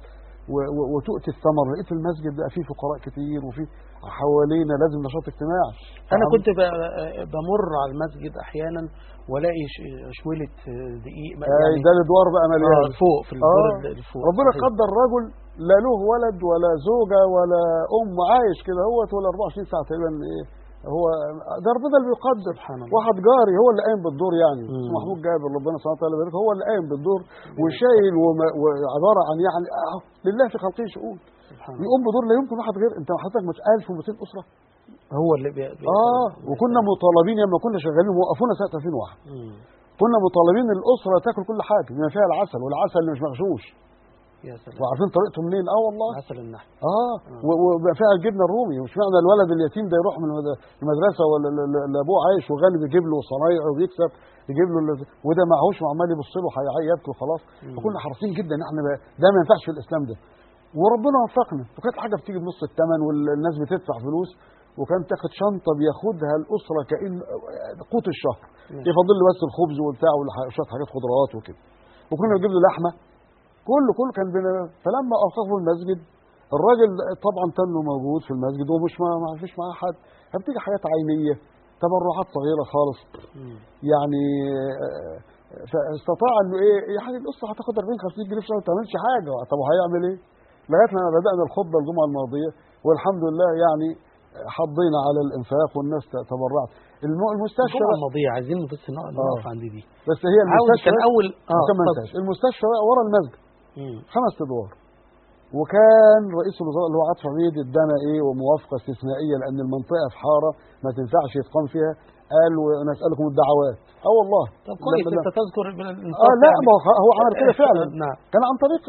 وتؤتي الثمر. لقيت المسجد بقى فيه فقراء كتير وفيه حوالينا لازم نشاط اجتماعي. انا كنت بمر على المسجد احيانا والاقي شويله دقيق يعني ده الادوار بقى مليان فوق في الدور اللي فوق. ربنا قدر رجل لا له ولد ولا زوجه ولا عايش كده هو 24 ساعه تقريبا. ايه هو ده ربنا اللي بيقدر. واحد جاري هو اللي قايم بالدور يعني، اسمه محمود جابر ربنا سبحانه وتعالى يبارك، هو اللي قايم بالدور وشايل وعباره عن يعني لله في خلقه شؤون. يقوم بدور لا يمكن واحد غير. انت حضرتك مش 1200 اسره هو اللي وكنا مطالبين لما كنا شغالين وقفونا سنه 2001 كنا مطالبين الاسره تاكل كل حاجه بما فيها العسل، والعسل اللي مش مغشوش. يا سلام. وعارفين طريقته منين؟ والله عسل النحل. وبقى فيها الجبنه الرومي. مش معنى الولد اليتيم ده يروح من المدرسه ولا ابوه عايش وغني بيجيب له صنايع وبيكسب يجيب له وده معهوش وعمال يبص له يبكي وخلاص. فكنا حريصين جدا ان احنا ده ما ينفعش في الاسلام ده. وربنا وفقنا، وكانت حاجه بتيجي بنص الثمن والناس بتدفع فلوس، وكان تاخد شنطه بياخدها الاسره كأن قوت الشهر. يفضل له بس الخبز وبتاع وشويه حاجات خضروات وكده، وكنا نجيب له لحمه كله كان فلما اوقفوا المسجد الراجل طبعا تنه موجود في المسجد ومش ما فيش معاه حد، فبتيجي حاجات عينيه تبرعات صغيره خالص يعني فاستطاع انه ايه يا حاجه القصه هتاخد 40-50 جنيه في الشهر ما تعملش حاجه. طب وهيعمل ايه؟ لغايه ما بدانا الخطبه الجمعه الماضيه والحمد لله يعني حضينا على الانفاق والناس تبرعت. المستشفى الجمعة الماضية عايزين بس نقف عند دي. بس هي المستشفى كان أول المستشفى بقى ورا المسجد 5 ادوار. وكان رئيس الوزراء اللي هو عاطف عبيد ادانا ايه وموافقه استثنائيه لان المنطقه في حاره ما تنفعش يتقام فيها. قال ونسالكم الدعوات. والله. طب كويس انت تذكر لا يعني. ما هو عمل كده فعلا. نعم. كان عن طريق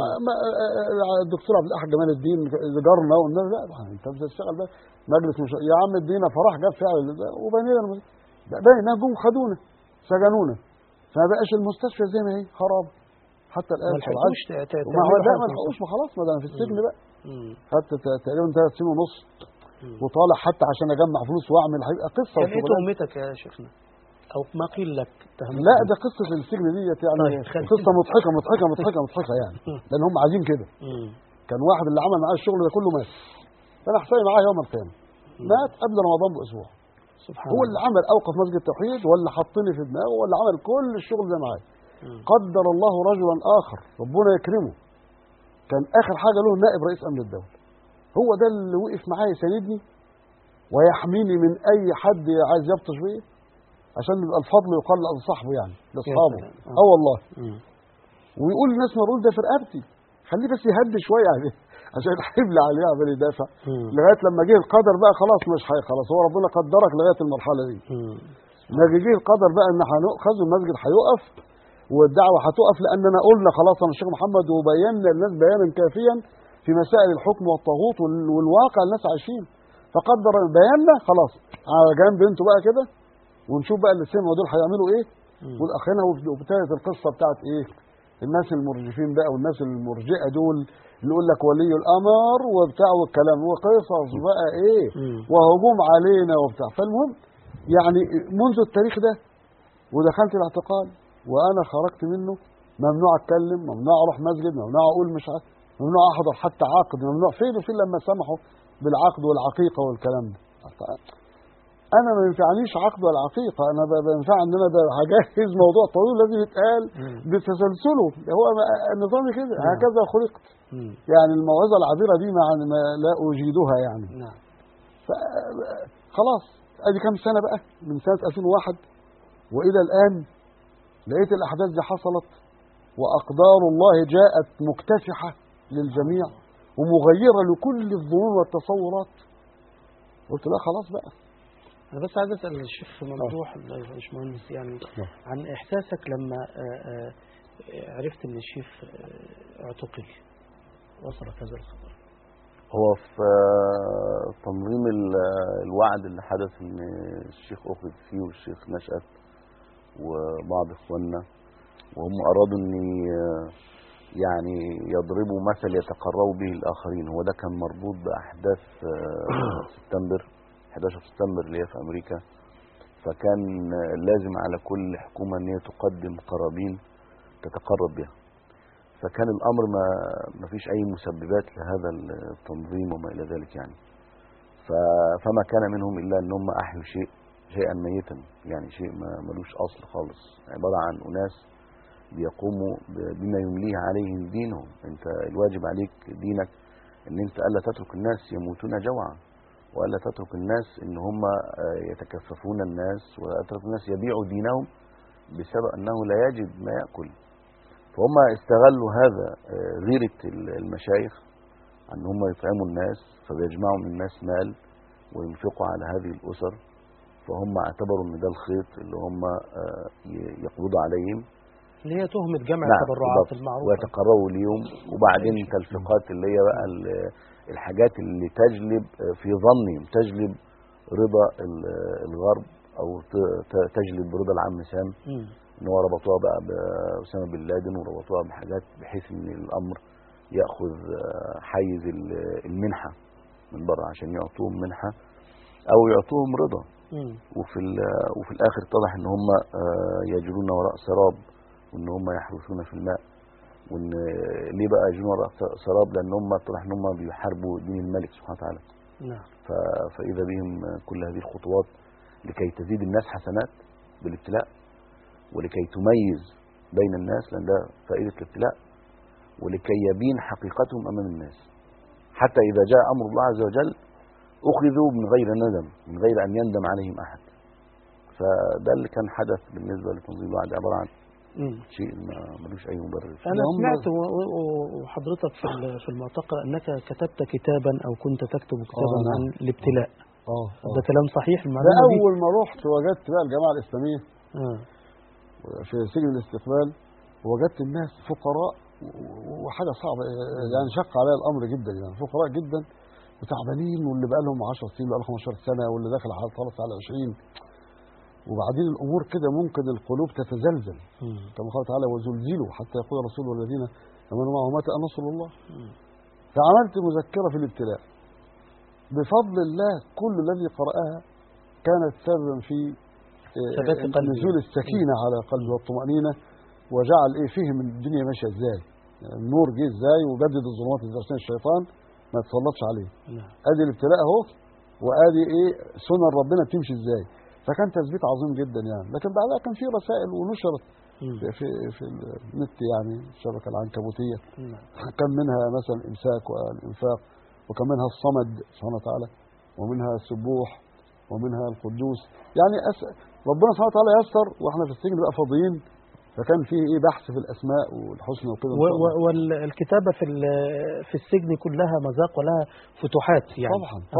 الدكتور عبد الاحد جمال الدين جارنا وقلنا لا انت بتشتغل بقى مجلس يا عم ادينا فراح جاب فعلا وبنينا باين جم خدونا سجنونا فما بقاش المستشفى زي ما هي خراب حتى الان. ما لحقوش ما لحقوش ما خلاص ما ده انا في السجن بقى. خدت تقريبا 3 سنين ونص وطالع حتى عشان اجمع فلوس واعمل هيبقى قصه. كان ايه تهمتك يا شيخنا؟ او ما قيل لك تهمتك؟ لا ده قصه السجن ديت يعني قصه مضحكه يعني لان هم عايزين كده. كان واحد اللي عمل معاه الشغل ده كله مات. فانا حسابي معاه يوم القيامه. مات قبل رمضان باسبوع. سبحان هو اللي عمل اوقف مسجد التوحيد ولا حطني في دماغه ولا عمل كل الشغل ده معايا. قدر الله رجلا اخر ربنا يكرمه كان اخر حاجه له نائب رئيس امن الدوله. هو ده اللي وقف معايا يساندني ويحميني من اي حد عايز يبطش بيا عشان يبقى الفضل يقال لصاحبه يعني لاصحابه. والله. ويقول للناس مرول ده في رقبتي خليه بس يهدي شويه عليه عشان الحمل عليه عمال يدافع لغايه لما جه القدر بقى خلاص مش خلاص هو ربنا قدرك لغايه المرحله دي. لما جه القدر بقى ان هنأخذ المسجد هيقف والدعوه هتقف لاننا قلنا خلاص انا الشيخ محمد وبينا للناس بيانا كافيا في مسائل الحكم والطاغوت والواقع الناس عايشين فقدر بياننا خلاص على جنب انتوا بقى كده ونشوف بقى اللي سمعوا دول هيعملوا ايه. والاخرين وابتدت القصه بتاعت ايه الناس المرجفين بقى والناس المرجئه دول اللي يقول لك ولي الامر وبتاع والكلام وقصص بقى ايه وهجوم علينا وبتاع. فالمهم يعني منذ التاريخ ده ودخلت الاعتقال وانا خرجت منه ممنوع اتكلم ممنوع اروح مسجد ممنوع اقول مش عارف ممنوع احضر حتى عقد ممنوع فين وفين لما سمحوا بالعقد والعقيقه والكلام ده. انا ما ينفعنيش عقد ولا عقيقه انا بينفع ان انا هجهز موضوع طويل لازم يتقال بتسلسله هو نظامي كده هكذا خلقت. يعني الموعظه العبيره دي ما لا اجيدها يعني. خلاص ادي كام سنه بقى من سنه 2001 والى الان لقيت الاحداث دي حصلت واقدار الله جاءت مكتسحه للجميع ومغيره لكل الظنون والتصورات. قلت لا خلاص بقى. أنا بس عايز أسأل الشيخ ممدوح الباشمهندس يعني عن إحساسك لما عرفت إن الشيخ اعتقل وصلك هذا الخبر. هو في تنظيم الوعد اللي حدث إن الشيخ أخذ فيه والشيخ نشأت وبعض إخواننا وهم أرادوا إن يعني يضربوا مثل يتقربوا به الآخرين. هو ده كان مربوط بأحداث سبتمبر 11 سبتمبر اللي هي في أمريكا. فكان لازم على كل حكومة أن هي تقدم قرابين تتقرب بها. فكان الأمر ما فيش أي مسببات لهذا التنظيم وما إلى ذلك يعني. فما كان منهم إلا أن هم أحيوا شيئا ميتا يعني شيء ملوش أصل خالص عبارة عن أناس بيقوموا بما يمليه عليهم دينهم. أنت الواجب عليك دينك أن أنت ألا تترك الناس يموتون جوعا وألا تترك الناس إن هم يتكففون الناس ولا تترك الناس يبيعوا دينهم بسبب أنه لا يجد ما يأكل. فهم استغلوا هذا غيرة المشايخ أن هم يطعموا الناس فبيجمعوا من الناس مال وينفقوا على هذه الأسر. فهم اعتبروا أن ده الخيط اللي هم يقبضوا عليهم اللي هي تهمة جمع التبرعات المعروفة ويتقربوا اليوم. وبعدين تلفيقات اللي هي بقى الحاجات اللي تجلب في ظنهم تجلب رضا الغرب او تجلب رضا العم سام ان هو ربطوها بقى بأسامة بن لادن وربطوها بحاجات بحيث ان الامر ياخذ حيز المنحه من بره عشان يعطوهم منحه او يعطوهم رضا. وفي الاخر اتضح ان هم يجرون وراء سراب وان هم يحرسون في الماء. وان ليه بقى يجرون وراء سراب؟ لان هم اتضح ان هم بيحاربوا دين الملك سبحانه وتعالى. نعم. فاذا بهم كل هذه الخطوات لكي تزيد الناس حسنات بالابتلاء ولكي تميز بين الناس، لأن ده فائدة الابتلاء، ولكي يبين حقيقتهم أمام الناس، حتى إذا جاء أمر الله عز وجل أخذوا من غير ندم، من غير أن يندم عليهم أحد. فده اللي كان حدث بالنسبة لتنظيم الوعد، عبارة عن شيء ملوش أي مبرر. أنا سمعت وحضرتك في المعتقل أنك كتبت كتابا أو كنت تكتب كتابا عن الابتلاء. ده كلام صحيح؟ ده أول ما رحت وجدت بقى الجماعة الإسلامية في سجن الاستقبال، وجدت الناس فقراء وحاجة صعبة يعني، شق عليها الأمر جدا يعني، فقراء جدا وتعبانين، واللي بقى لهم 10 سنين بقى لهم 15 سنة، واللي داخل خلاص على 20. وبعدين الأمور كده ممكن القلوب تتزلزل كما قال تعالى وزلزلوا حتى يقول الرسول والذين آمنوا معه متى نصر الله. فعملت مذكرة في الابتلاء بفضل الله، كل الذي قرأها كانت سببا في نزول السكينة على قلبه والطمأنينة، وجعل فهم الدنيا ماشية ازاي، النور جه ازاي، وجدد الظلمات ازاي الشيطان ما يتسلطش عليه. ادي الابتلاء اهو، وادي سنن ربنا بتمشي ازاي. فكان تثبيت عظيم جدا يعني. لكن بعدها كان في رسائل ونشرت في النت يعني، الشبكه العنكبوتيه، كان منها مثلا الامساك والانفاق، وكان منها الصمد سبحانه وتعالى، ومنها السبوح، ومنها القدوس يعني. ربنا سبحانه وتعالى يسر واحنا في السجن بقى فاضيين، فكان فيه بحث في الاسماء والحسنى وكده. والكتابه في السجن كلها مذاق ولها فتوحات يعني.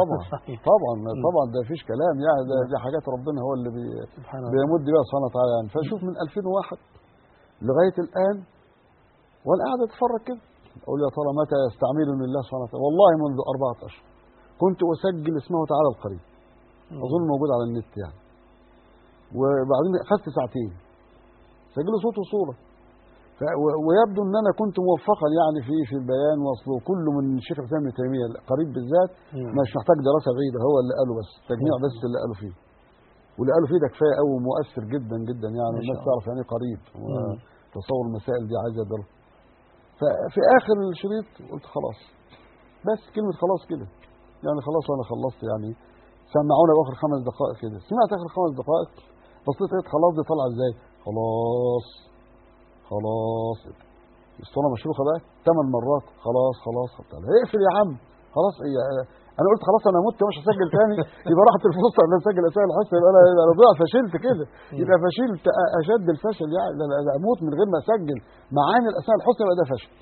طبعا ده فيش كلام يعني، دي حاجات ربنا هو اللي بيمد بها سبحانه وتعالى يعني. فشوف من 2001 لغايه الان وانا قاعد اتفرج كده، اقول يا ترى متى يستعملني الله سبحانه وتعالى. والله منذ 4 أشهر كنت اسجل اسمه تعالى القريب، اظن موجود على النت يعني. وبعدين اخذت ساعتين سجلوا صوت وصوره، ويبدو ان انا كنت موفقا يعني في البيان واصله كله من الشيخ الاسلام ابن تيميه القريب بالذات، مش محتاج دراسه بعيده، هو اللي قاله بس تجميع بس اللي قاله فيه، واللي قاله فيه ده كفايه قوي ومؤثر جدا جدا يعني. الناس تعرف يعني قريب وتصور المسائل دي عايزه دراسه. ففي اخر الشريط قلت خلاص، بس كلمه خلاص كده يعني، خلاص انا خلصت يعني. سمعونا باخر 5 دقائق كده، سمعت اخر 5 دقائق بصيت خلاص دي طالعه ازاي، خلاص الاسطوانه مشروخه بقى 8 مرات، خلاص اقفل يا عم خلاص. انا قلت خلاص انا مت مش هسجل تاني، يبقى راحت الفرصه ان اسجل اسئله الحسنى، يبقى انا ضيع فشلت كده، يبقى فشلت اشد الفشل يعني. انا اموت من غير ما اسجل معاني الاسئله الحسنى، يبقى ده فشل.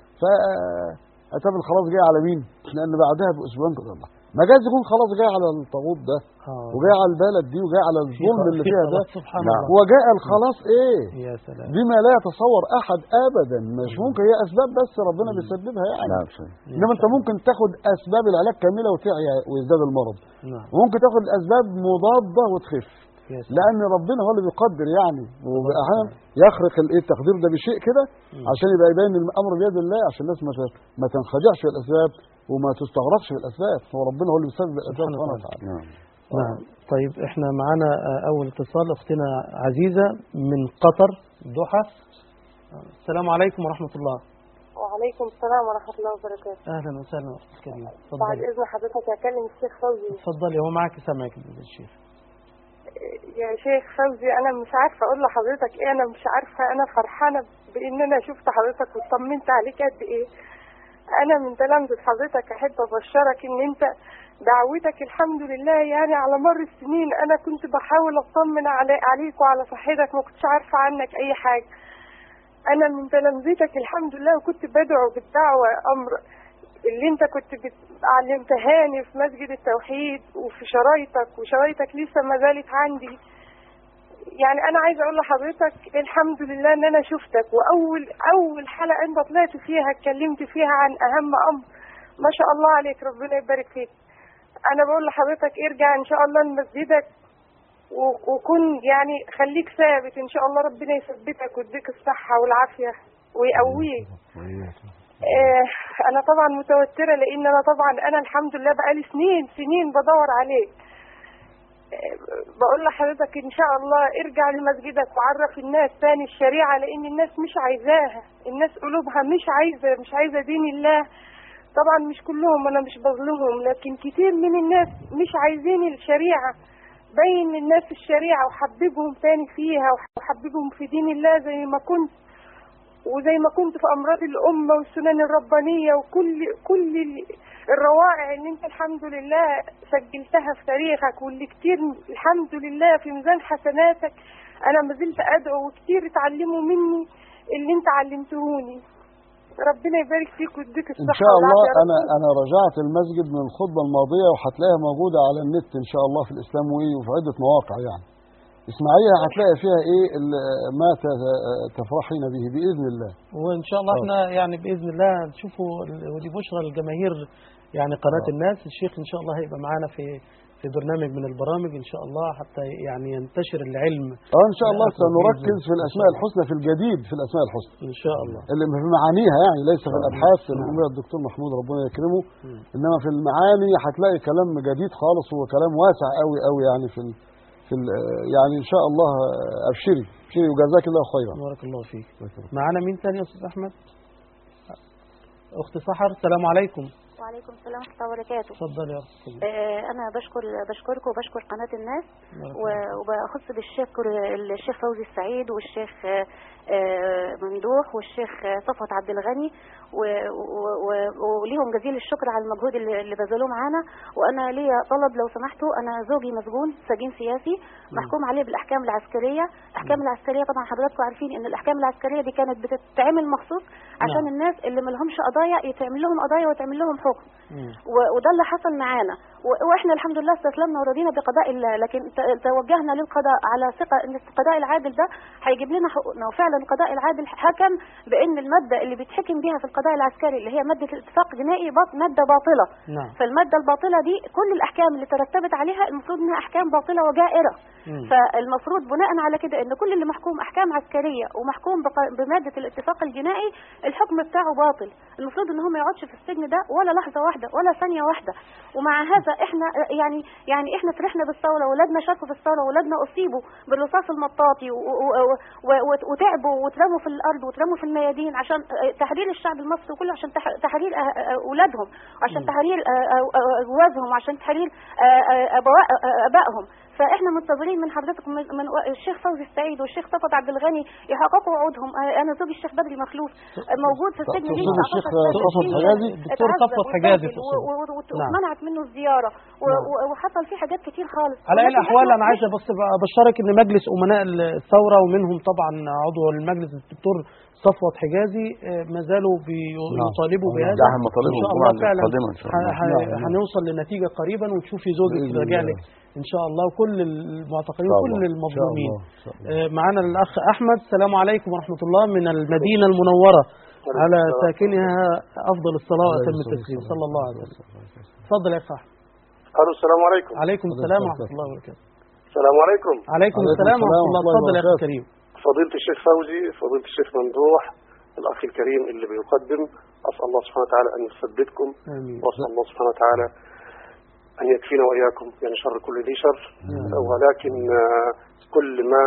اعتبر خلاص جاي على مين؟ لان بعدها باسبوعين كده الله ما جاز يكون خلاص جاي على الطاغوت ده، وجاي على البلد دي، وجاي على الظلم اللي فيها ده، وجاء الخلاص يا سلام بما لا يتصور احد ابدا. مش ممكن، هي اسباب بس ربنا بيسببها يعني. انما انت ممكن تاخد اسباب العلاج كامله وتعيا ويزداد المرض، وممكن تاخد اسباب مضاده وتخف، لان ربنا هو اللي بيقدر يعني. واحيانا يخرق التقدير ده بشيء كده عشان يبقى يبين الامر بيد الله، عشان الناس ما تنخدعش في الاسباب وما تستغرقش في الاسباب. هو ربنا هو اللي بيسبب الاسباب سبحانه وتعالى. نعم. طيب احنا معانا اول اتصال، اختنا عزيزه من قطر ضحى. السلام عليكم ورحمه الله. وعليكم السلام ورحمه الله وبركاته. اهلا وسهلا اختي الكريمه. بعد اذن حضرتك اكلم الشيخ فوزي. اتفضلي، هو معاك سامعك الشيخ. يا شيخ فوزي، انا مش عارفه اقول لحضرتك ايه، انا مش عارفه، انا فرحانه بان انا شفت حضرتك وطمنت عليك قد ايه. انا من تلامذة حضرتك احب ابشرك ان انت دعوتك الحمد لله يعني على مر السنين انا كنت بحاول اطمن عليك وعلى صحتك، ما كنتش عارفه عنك اي حاجه. انا من تلامذتك الحمد لله، وكنت بدعو بالدعوه امر اللي انت كنت علمتهاني في مسجد التوحيد وفي وشرايطك لسه ما زالت عندي. يعني انا عايزه اقول لحضرتك الحمد لله ان انا شفتك، واول حلقه انت طلعت فيها اتكلمت فيها عن اهم امر، ما شاء الله عليك، ربنا يبارك فيك. انا بقول لحضرتك ارجع ان شاء الله لمسجدك وكن يعني خليك ثابت ان شاء الله، ربنا يثبتك ويديك الصحه والعافيه ويقويك. انا طبعا متوتره لان انا الحمد لله بقالي سنين بدور عليك. بقول لحضرتك ان شاء الله ارجع لمسجدك وعرف الناس تاني الشريعه، لان الناس مش عايزاها، الناس قلوبها مش عايزه دين الله. طبعا مش كلهم، انا مش بظلمهم، لكن كتير من الناس مش عايزين الشريعه، بين للناس الشريعة وحببهم تاني فيها وحببهم في دين الله زي ما كنت، وزي ما كنت في أمراض الأمة والسنن الربانية وكل الروائع اللي انت الحمد لله سجلتها في تاريخك، واللي كتير الحمد لله في ميزان حسناتك. أنا ما زلت أدعو وكتير اتعلموا مني اللي انت علمتهوني. ربنا يبارك فيك ويديك الصحة ان شاء الله. والعافية. انا رجعت المسجد من الخطبه الماضيه وهتلاقيها موجوده على النت ان شاء الله في الاسلام وفي عده مواقع يعني. اسمعيها هتلاقي فيها ايه ما تفرحين به باذن الله. وان شاء الله احنا يعني باذن الله نشوفوا، ودي بشرى للجماهير يعني قناه الناس. الشيخ ان شاء الله هيبقى معانا في برنامج من البرامج ان شاء الله، حتى يعني ينتشر العلم. ان شاء الله سنركز في الاسماء الحسنى، في الجديد في الاسماء الحسنى ان شاء الله، اللي في معانيها يعني، ليس في الابحاث اللي بيقولها الدكتور محمود ربنا يكرمه، انما في المعاني هتلاقي كلام جديد خالص، وكلام واسع قوي قوي يعني يعني ان شاء الله. ابشري وجزاك الله خيرا. بارك الله فيك. معانا مين ثاني يا استاذ احمد؟ اختي سحر، السلام عليكم. وعليكم السلام ورحمة الله وبركاته. اتفضل يا اختي. أنا بشكركم وبشكر قناة الناس، وبخص بالشكر الشيخ فوزي السعيد والشيخ ممدوح والشيخ صفوت عبد الغني، وليهم جزيل الشكر على المجهود اللي بذلوه معانا. وأنا ليا طلب لو سمحتوا، أنا زوجي مسجون سجين سياسي محكوم عليه بالأحكام العسكرية. الأحكام العسكرية طبعا حضراتكم عارفين إن الأحكام العسكرية دي كانت بتتعمل مخصوص عشان الناس اللي ملهمش قضايا يتعمل لهم قضايا ويتعمل لهم حكم. وده اللي حصل معانا، واحنا الحمد لله استسلمنا ورضينا بقضاء الله، لكن توجهنا للقضاء على ثقة ان القضاء العادل ده هيجيب لنا حقوقنا. وفعلا القضاء العادل حكم بان المادة اللي بيتحكم بيها في القضاء العسكري اللي هي مادة الاتفاق الجنائي مادة باطلة. فالمادة الباطلة دي كل الاحكام اللي ترتبت عليها المفروض انها احكام باطلة وجائرة. فالمفروض بناء على كده ان كل اللي محكوم احكام عسكرية ومحكوم بمادة الاتفاق الجنائي الحكم بتاعه باطل. المفروض ان هو ما يقعدش في السجن ده ولا لحظة واحدة ولا ثانية واحدة. ومع هذا احنا يعني احنا فرحنا بالثورة، ولادنا شاركوا في الثورة، ولادنا اصيبوا بالرصاص المطاطي وتعبوا واترموا في الارض واترموا في الميادين عشان تحرير الشعب المصري وكله، عشان تحرير اولادهم، وعشان تحرير جوازهم، وعشان تحرير ابائهم. فاحنا منتظرين من حضرتك من الشيخ فوزي السعيد والشيخ صفوت عبد الغني يحققوا وعودهم. انا زوجي الشيخ بدري مخلوف موجود في السجن دي الشيخ صفوت حجازي، الدكتور صفوت حجازي ومنعت منه الزياره وحصل فيه حاجات كتير خالص. على اي الاحوال انا عايز بس ابشرك ان مجلس امناء الثوره ومنهم طبعا عضو المجلس الدكتور صفوت حجازي ما زالوا بيطالبوا بهذا. ان شاء الله فعلا هنوصل لنتيجه قريبا، وتشوفي زوجك راجع لك ان شاء الله، وكل المعتقلين وكل المظلومين. معنا الاخ احمد، السلام عليكم ورحمه الله، من المدينه المنوره على ساكنها افضل الصلاه واتم التسليم صلى الله عليه وسلم. تفضل يا اخ احمد. الو السلام عليكم. عليكم السلام ورحمه الله وبركاته. السلام عليكم. عليكم السلام ورحمه الله. تفضل يا اخ كريم. فضيلة الشيخ فوزي، فضيلة الشيخ ممدوح، الأخ الكريم اللي بيقدم، أسأل الله سبحانه وتعالى أن يثبتكم، وأسأل الله سبحانه وتعالى أن يكفينا وإياكم يعني شر كل ذي شر. ولكن كل ما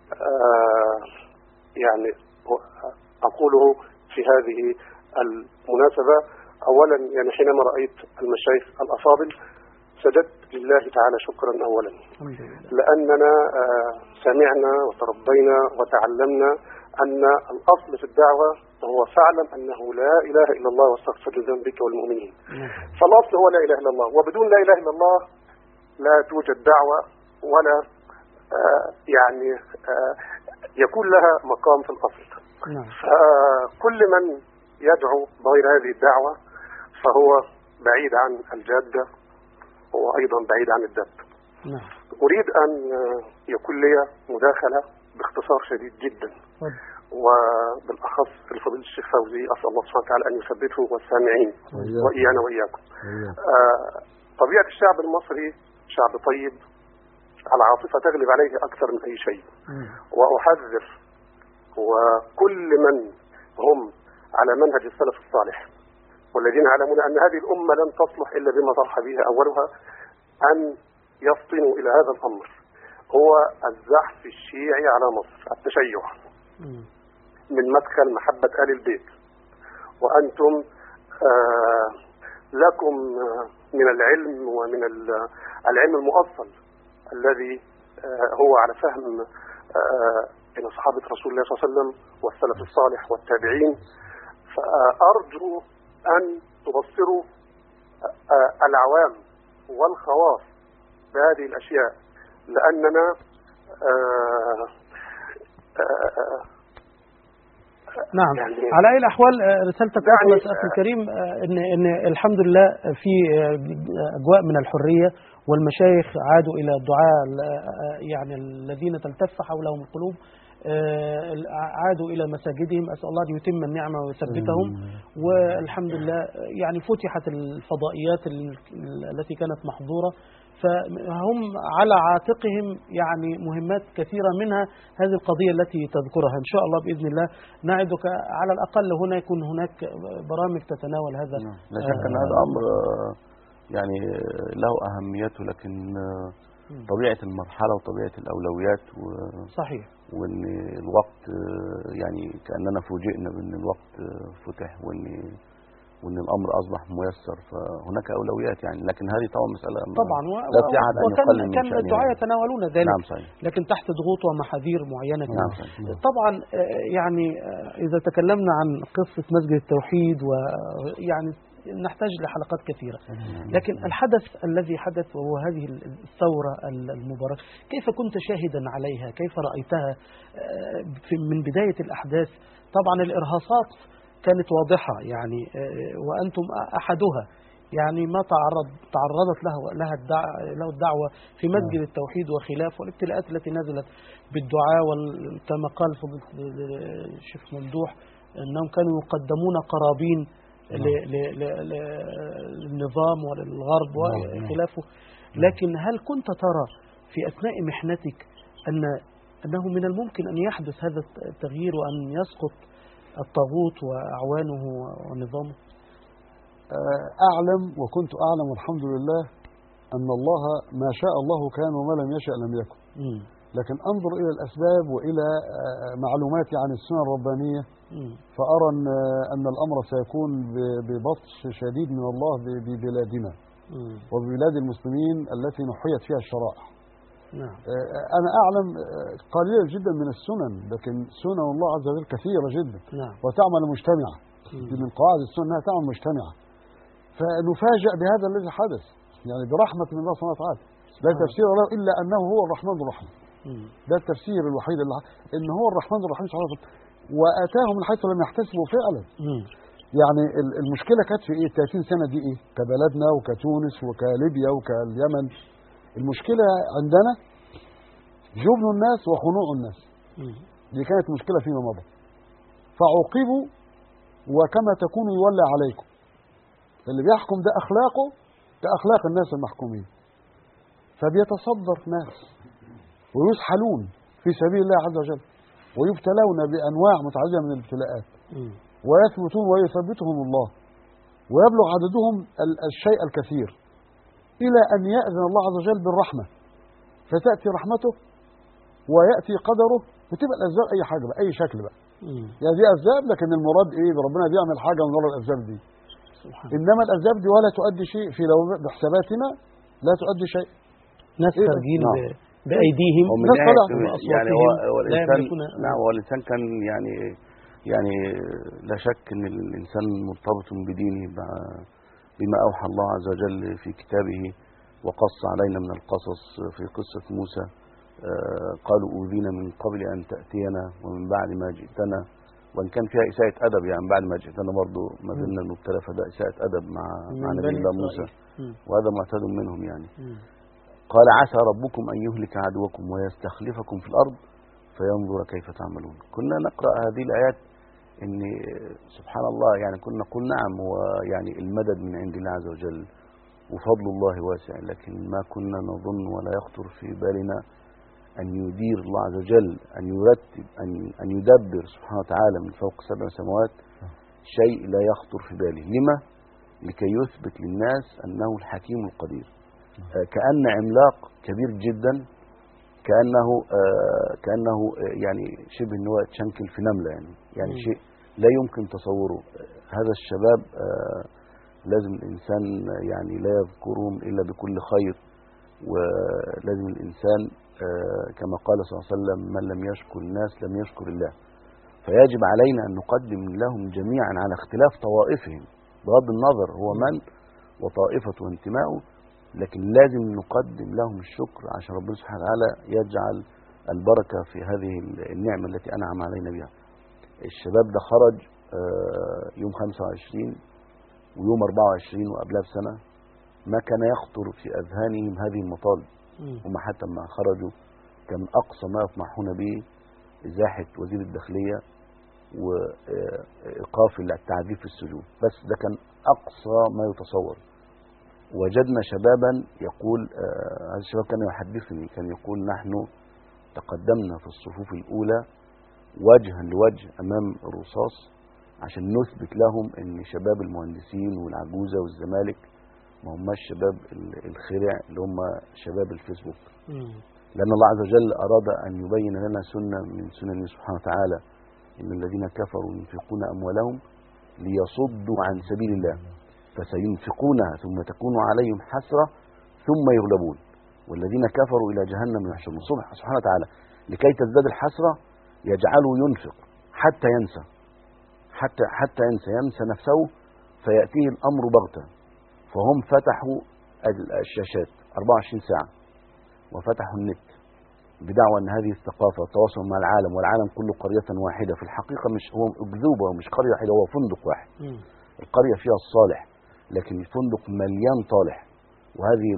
يعني أقوله في هذه المناسبة، أولا يعني حينما رأيت المشايخ الأفاضل سجدت لله تعالى شكرا أولا، لأننا سمعنا وتربينا وتعلمنا أن الأصل في الدعوة هو فاعلم أنه لا إله إلا الله واستغفر لذنبك والمؤمنين. فالأصل هو لا إله إلا الله، وبدون لا إله إلا الله لا توجد دعوة ولا يعني يكون لها مقام في الأصل. فكل من يدعو بغير هذه الدعوة فهو بعيد عن الجادة وأيضا بعيد عن الدب. أريد أن يكون لي مداخلة باختصار شديد جدا، وبالأخص لفضيلة الشيخ فوزي، أسأل الله سبحانه وتعالى أن يثبته والسامعين وإيانا وإياكم. طبيعة الشعب المصري شعب طيب، العاطفة تغلب عليه أكثر من أي شيء. وأحذر وكل من هم على منهج السلف الصالح والذين يعلمون أن هذه الأمة لن تصلح إلا بما صلح به أولها أن يفطنوا إلى هذا الأمر، هو الزحف الشيعي على مصر، التشيع من مدخل محبة آل البيت. وأنتم لكم من العلم ومن العلم المؤصل الذي هو على فهم إلى صحابة رسول الله صلى الله عليه وسلم والسلف الصالح والتابعين. فأرجو أن تبصروا العوام والخواص بهذه الأشياء، لأننا نعم يعني على أي الأحوال رسالتك يعني أخي الكريم إن الحمد لله في أجواء من الحرية، والمشايخ عادوا إلى الدعاء يعني الذين تلتف حولهم القلوب، عادوا إلى مساجدهم. أسأل الله أن يتم النعمة ويثبتهم. والحمد لله يعني فتحت الفضائيات التي كانت محظورة، فهم على عاتقهم يعني مهمات كثيرة، منها هذه القضية التي تذكرها. إن شاء الله بإذن الله نعدك على الأقل هنا يكون هناك برامج تتناول هذا. لا شك أن هذا أمر يعني له أهميته، لكن طبيعة المرحلة وطبيعة الأولويات صحيح، وأن الوقت يعني كأننا فوجئنا بأن الوقت فتح وأن الأمر أصبح ميسر، فهناك أولويات يعني. لكن هذه طبعا مسألة طبعا لا في أحد أن يقلل من كان الدعاة يتناولون ذلك. نعم صحيح. لكن تحت ضغوط ومحاذير معينة. نعم صحيح. طبعا يعني إذا تكلمنا عن قصة مسجد التوحيد ويعني نحتاج لحلقات كثيرة، لكن الحدث الذي حدث وهو هذه الثورة المباركة، كيف كنت شاهدا عليها؟ كيف رأيتها من بداية الأحداث؟ طبعا الإرهاصات كانت واضحة يعني، وأنتم أحدها يعني، ما تعرضت له الدعوة في مسجد التوحيد وخلاف، والابتلاءات التي نزلت بالدعاء، وكما قال الشيخ ممدوح أنهم كانوا يقدمون قرابين للنظام وللغرب وخلافه. لكن هل كنت ترى في أثناء محنتك أنه من الممكن أن يحدث هذا التغيير وأن يسقط الطاغوت وأعوانه ونظامه؟ أعلم وكنت أعلم والحمد لله أن الله ما شاء الله كان وما لم يشأ لم يكن. لكن أنظر إلى الأسباب وإلى معلوماتي عن السنة الربانية، فأرى أن الأمر سيكون ببطش شديد من الله ببلادنا وببلاد المسلمين التي نحيت فيها الشرائع. أنا أعلم قليلا جدا من السنن، لكن سنن الله عز وجل كثيرة جدا وتعمل مجتمعة. من قواعد السنة أنها تعمل مجتمعة، فنفاجأ بهذا الذي حدث يعني برحمة من الله سبحانه وتعالى. لا تفسير له إلا أنه هو الرحمن الرحيم. ده التفسير الوحيد اللي إن هو الرحمن الرحيم سبحانه وتعالى، وآتاهم من حيث لم يحتسبوا فعلا. يعني المشكلة كانت في إيه؟ 30 سنة دي إيه؟ كبلدنا وكتونس وكليبيا وكاليمن، المشكلة عندنا جبن الناس وخنوع الناس. دي كانت مشكلة فيما مضى، فعوقبوا وكما تكون يولى عليكم. اللي بيحكم ده أخلاقه كأخلاق الناس المحكومين، فبيتصدر ناس ويسحلون في سبيل الله عز وجل، ويبتلون بأنواع متعددة من الابتلاءات، ويثبتون ويثبتهم الله، ويبلغ عددهم الشيء الكثير، إلى أن يأذن الله عز وجل بالرحمة، فتأتي رحمته ويأتي قدره، وتبقى الأسباب أي حاجة بقى، أي شكل بقى. يعني دي أسباب، لكن المراد إيه؟ ربنا بيعمل حاجة من ورا الأسباب دي. إنما الأسباب دي ولا تؤدي شيء في لو بحساباتنا، لا تؤدي شيء. ناس خارجين بأيديهم، ناس يعني هو الإنسان كان يعني لا شك أن الإنسان مرتبط بدينه بما أوحى الله عز وجل في كتابه، وقص علينا من القصص في قصة موسى. قالوا أوذينا من قبل أن تأتينا ومن بعد ما جئتنا، وإن كان فيها إساءة أدب يعني بعد ما جئتنا برضه ما زلنا نبتلى، فده إساءة أدب مع نبي الله موسى، وهذا معتاد منهم يعني. قال عسى ربكم أن يهلك عدوكم ويستخلفكم في الأرض فينظر كيف تعملون. كنا نقرأ هذه الآيات إن سبحان الله يعني كنا نقول نعم، هو يعني المدد من عند الله عز وجل وفضل الله واسع، لكن ما كنا نظن ولا يخطر في بالنا أن يدير الله عز وجل، أن يرتب، أن يدبر سبحانه وتعالى من فوق 7 سماوات شيء لا يخطر في باله. لما؟ لكي يثبت للناس أنه الحكيم القدير. كأن عملاق كبير جدا، كأنه يعني شبه أنه تشنكل في نملة يعني شيء لا يمكن تصوره. هذا الشباب لازم الإنسان يعني لا يذكرهم إلا بكل خير، ولازم الإنسان كما قال صلى الله عليه وسلم: من لم يشكر الناس لم يشكر الله. فيجب علينا أن نقدم لهم جميعا على اختلاف طوائفهم، بغض النظر هو من وطائفته وانتمائه، لكن لازم نقدم لهم الشكر عشان ربنا سبحانه وتعالى يجعل البركة في هذه النعمة التي أنعم علينا بها. الشباب ده خرج يوم 25 ويوم 24 وقبلها بسنة، ما كان يخطر في أذهانهم هذه المطالب. هم حتى ما خرجوا كان أقصى ما يطمحون به إزاحة وزير الداخلية وإيقاف التعذيب في السجون، بس ده كان أقصى ما يتصور. وجدنا شبابا يقول، هذا الشباب كان يحدثني، كان يقول: نحن تقدمنا في الصفوف الأولى وجها لوجه أمام الرصاص عشان نثبت لهم أن شباب المهندسين والعجوزة والزمالك ما هماش شباب الخرع اللي هم شباب الفيسبوك. لأن الله عز وجل أراد أن يبين لنا سنة من سننه سبحانه وتعالى: إن الذين كفروا ينفقون أموالهم ليصدوا عن سبيل الله فسينفقونها ثم تكون عليهم حسرة ثم يغلبون والذين كفروا إلى جهنم يحشرون. سبحانه وتعالى لكي تزداد الحسرة يجعله ينفق حتى ينسى، حتى ينسى نفسه، فيأتيه الأمر بغتة. فهم فتحوا الشاشات 24 ساعة وفتحوا النت بدعوى أن هذه الثقافة والتواصل مع العالم، والعالم كله قرية واحدة. في الحقيقة مش هو أكذوبة ومش قرية واحدة، هو فندق واحد. القرية فيها الصالح لكن الفندق مليان طالح. وهذه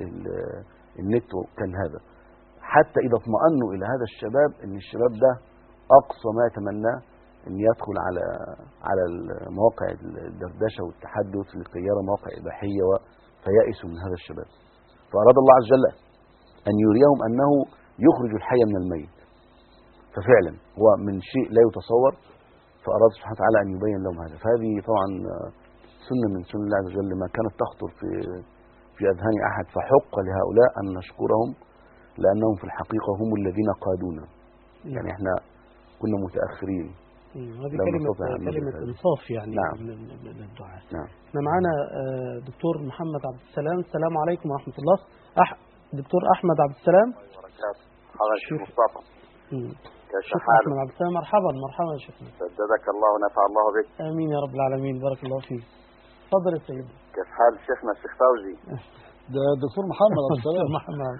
النت كان هذا، حتى إذا اطمأنوا إلى هذا الشباب أن الشباب ده أقصى ما يتمناه أن يدخل على المواقع الدردشة والتحدث لقيارة مواقع إباحية، فيأسوا من هذا الشباب. فأراد الله عز وجل أن يريهم أنه يخرج الحي من الميت، ففعلا هو من شيء لا يتصور، فأراد سبحانه وتعالى أن يبين لهم هذا. فهذه طبعا سنة من سنن الله عز وجل ما كانت تخطر في أذهان أحد، فحق لهؤلاء أن نشكرهم لأنهم في الحقيقة هم الذين قادونا. يعني احنا كنا متأخرين. هذه كلمة إنصاف يعني. نعم. للدعاء. نعم. احنا معانا دكتور محمد عبد السلام. السلام عليكم ورحمة الله. دكتور أحمد عبد السلام. مرحبا شيخ مصطفى. كيف حالك؟ أحمد عبد السلام. مرحبا يا شيخنا. سددك الله ونفع الله بك. آمين يا رب العالمين. بارك الله فيك. تفضل يا سيدي. كيف حال شيخنا الشيخ فوزي؟ ده دكتور محمد عبد السلام. دكتور محمد.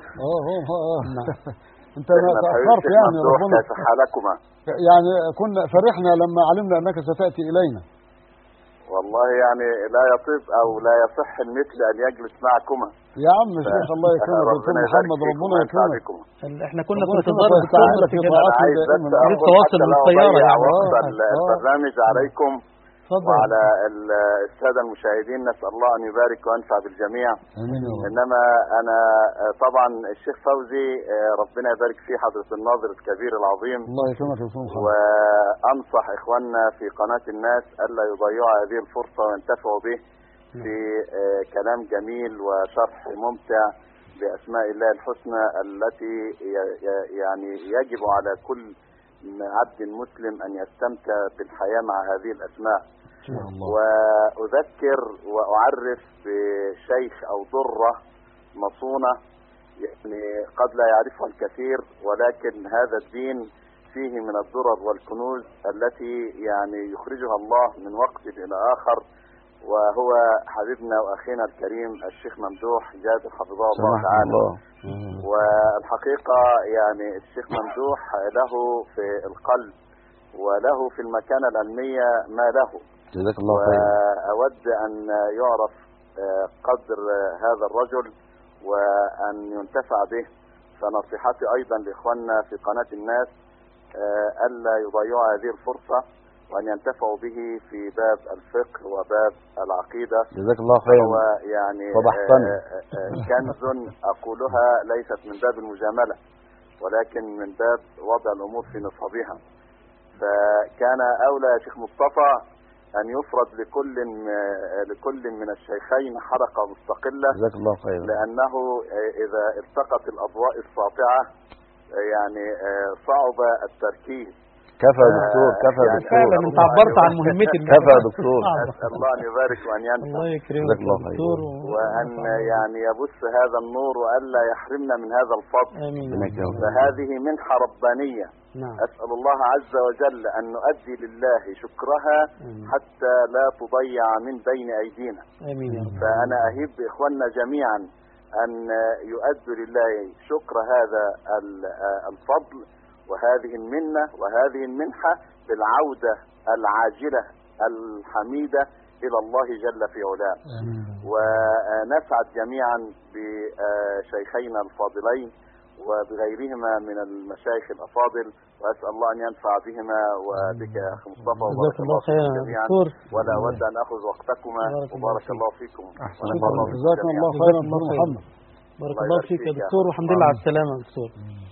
انت ما تأخرت يعني. ربنا كيف حالكما؟ يعني كنا فرحنا لما علمنا انك ستأتي الينا. والله يعني لا يطيب او لا يصح المثل ان يجلس معكما. يا عم الشيخ الله يكرمك دكتور محمد، ربنا يكرمك. احنا كنا في انتظار الدكتور في التواصل من الطيارة يعني. البرنامج عليكم وعلى السادة المشاهدين، نسأل الله أن يبارك وينفع بالجميع. إنما أنا طبعا الشيخ فوزي ربنا يبارك فيه حضرة الناظر الكبير العظيم، الله يكرمك يا محمد، وأنصح إخواننا في قناة الناس ألا يضيعوا هذه الفرصة وينتفعوا به في كلام جميل وشرح ممتع بأسماء الله الحسنى التي يعني يجب على كل عبد مسلم أن يستمتع بالحياة مع هذه الأسماء. وأذكر وأعرف بشيخ أو ضرة مصونة يعني قد لا يعرفها الكثير، ولكن هذا الدين فيه من الضرر والكنوز التي يعني يخرجها الله من وقت إلى آخر، وهو حبيبنا وأخينا الكريم الشيخ ممدوح جابر حفظه الله تعالى. والحقيقة يعني الشيخ ممدوح له في القلب وله في المكانة العلمية ما له. جزاك الله خير. وأود أن يعرف قدر هذا الرجل وأن ينتفع به. فنصيحتي أيضا لإخواننا في قناة الناس ألا يضيعوا هذه الفرصة وأن ينتفعوا به في باب الفقه وباب العقيدة. جزاك الله خير. هو يعني كنز أقولها ليست من باب المجاملة ولكن من باب وضع الأمور في نصابها. فكان أولى يا شيخ مصطفى أن يفرض لكل من الشيخين حلقة مستقلة. جزاك الله خير. لأنه إذا التقت الأضواء الساطعة يعني صعب التركيز. كفى يا دكتور، كفى يا دكتور. فعلا انت عبرت عن مهمتي. كفى يا دكتور. أسأل الله أن يبارك وأن ينفع. الله يكرمك يا دكتور، وأن يعني يبث هذا النور وألا يحرمنا من هذا الفضل. آمين. فهذه منحة ربانية. نعم. أسأل الله عز وجل أن نؤدي لله شكرها حتى لا تضيع من بين أيدينا. آمين يا رب. فأنا أهب إخواننا جميعا أن يؤدوا لله شكر هذا الفضل وهذه المنة وهذه المنحة بالعودة العاجلة الحميدة إلى الله جل في علاه. ونسعد جميعا بشيخينا الفاضلين وبغيرهما من المشايخ الأفاضل، وأسأل الله أن ينفع بهما وبك يا أخي مصطفى. جزاك الله خيرا جميعا، ولا أود أن أخذ وقتكما، وبارك الله فيكم. جزاكم الله خيرا محمد. بارك الله فيك يا دكتور، والحمد لله على السلامة يا دكتور.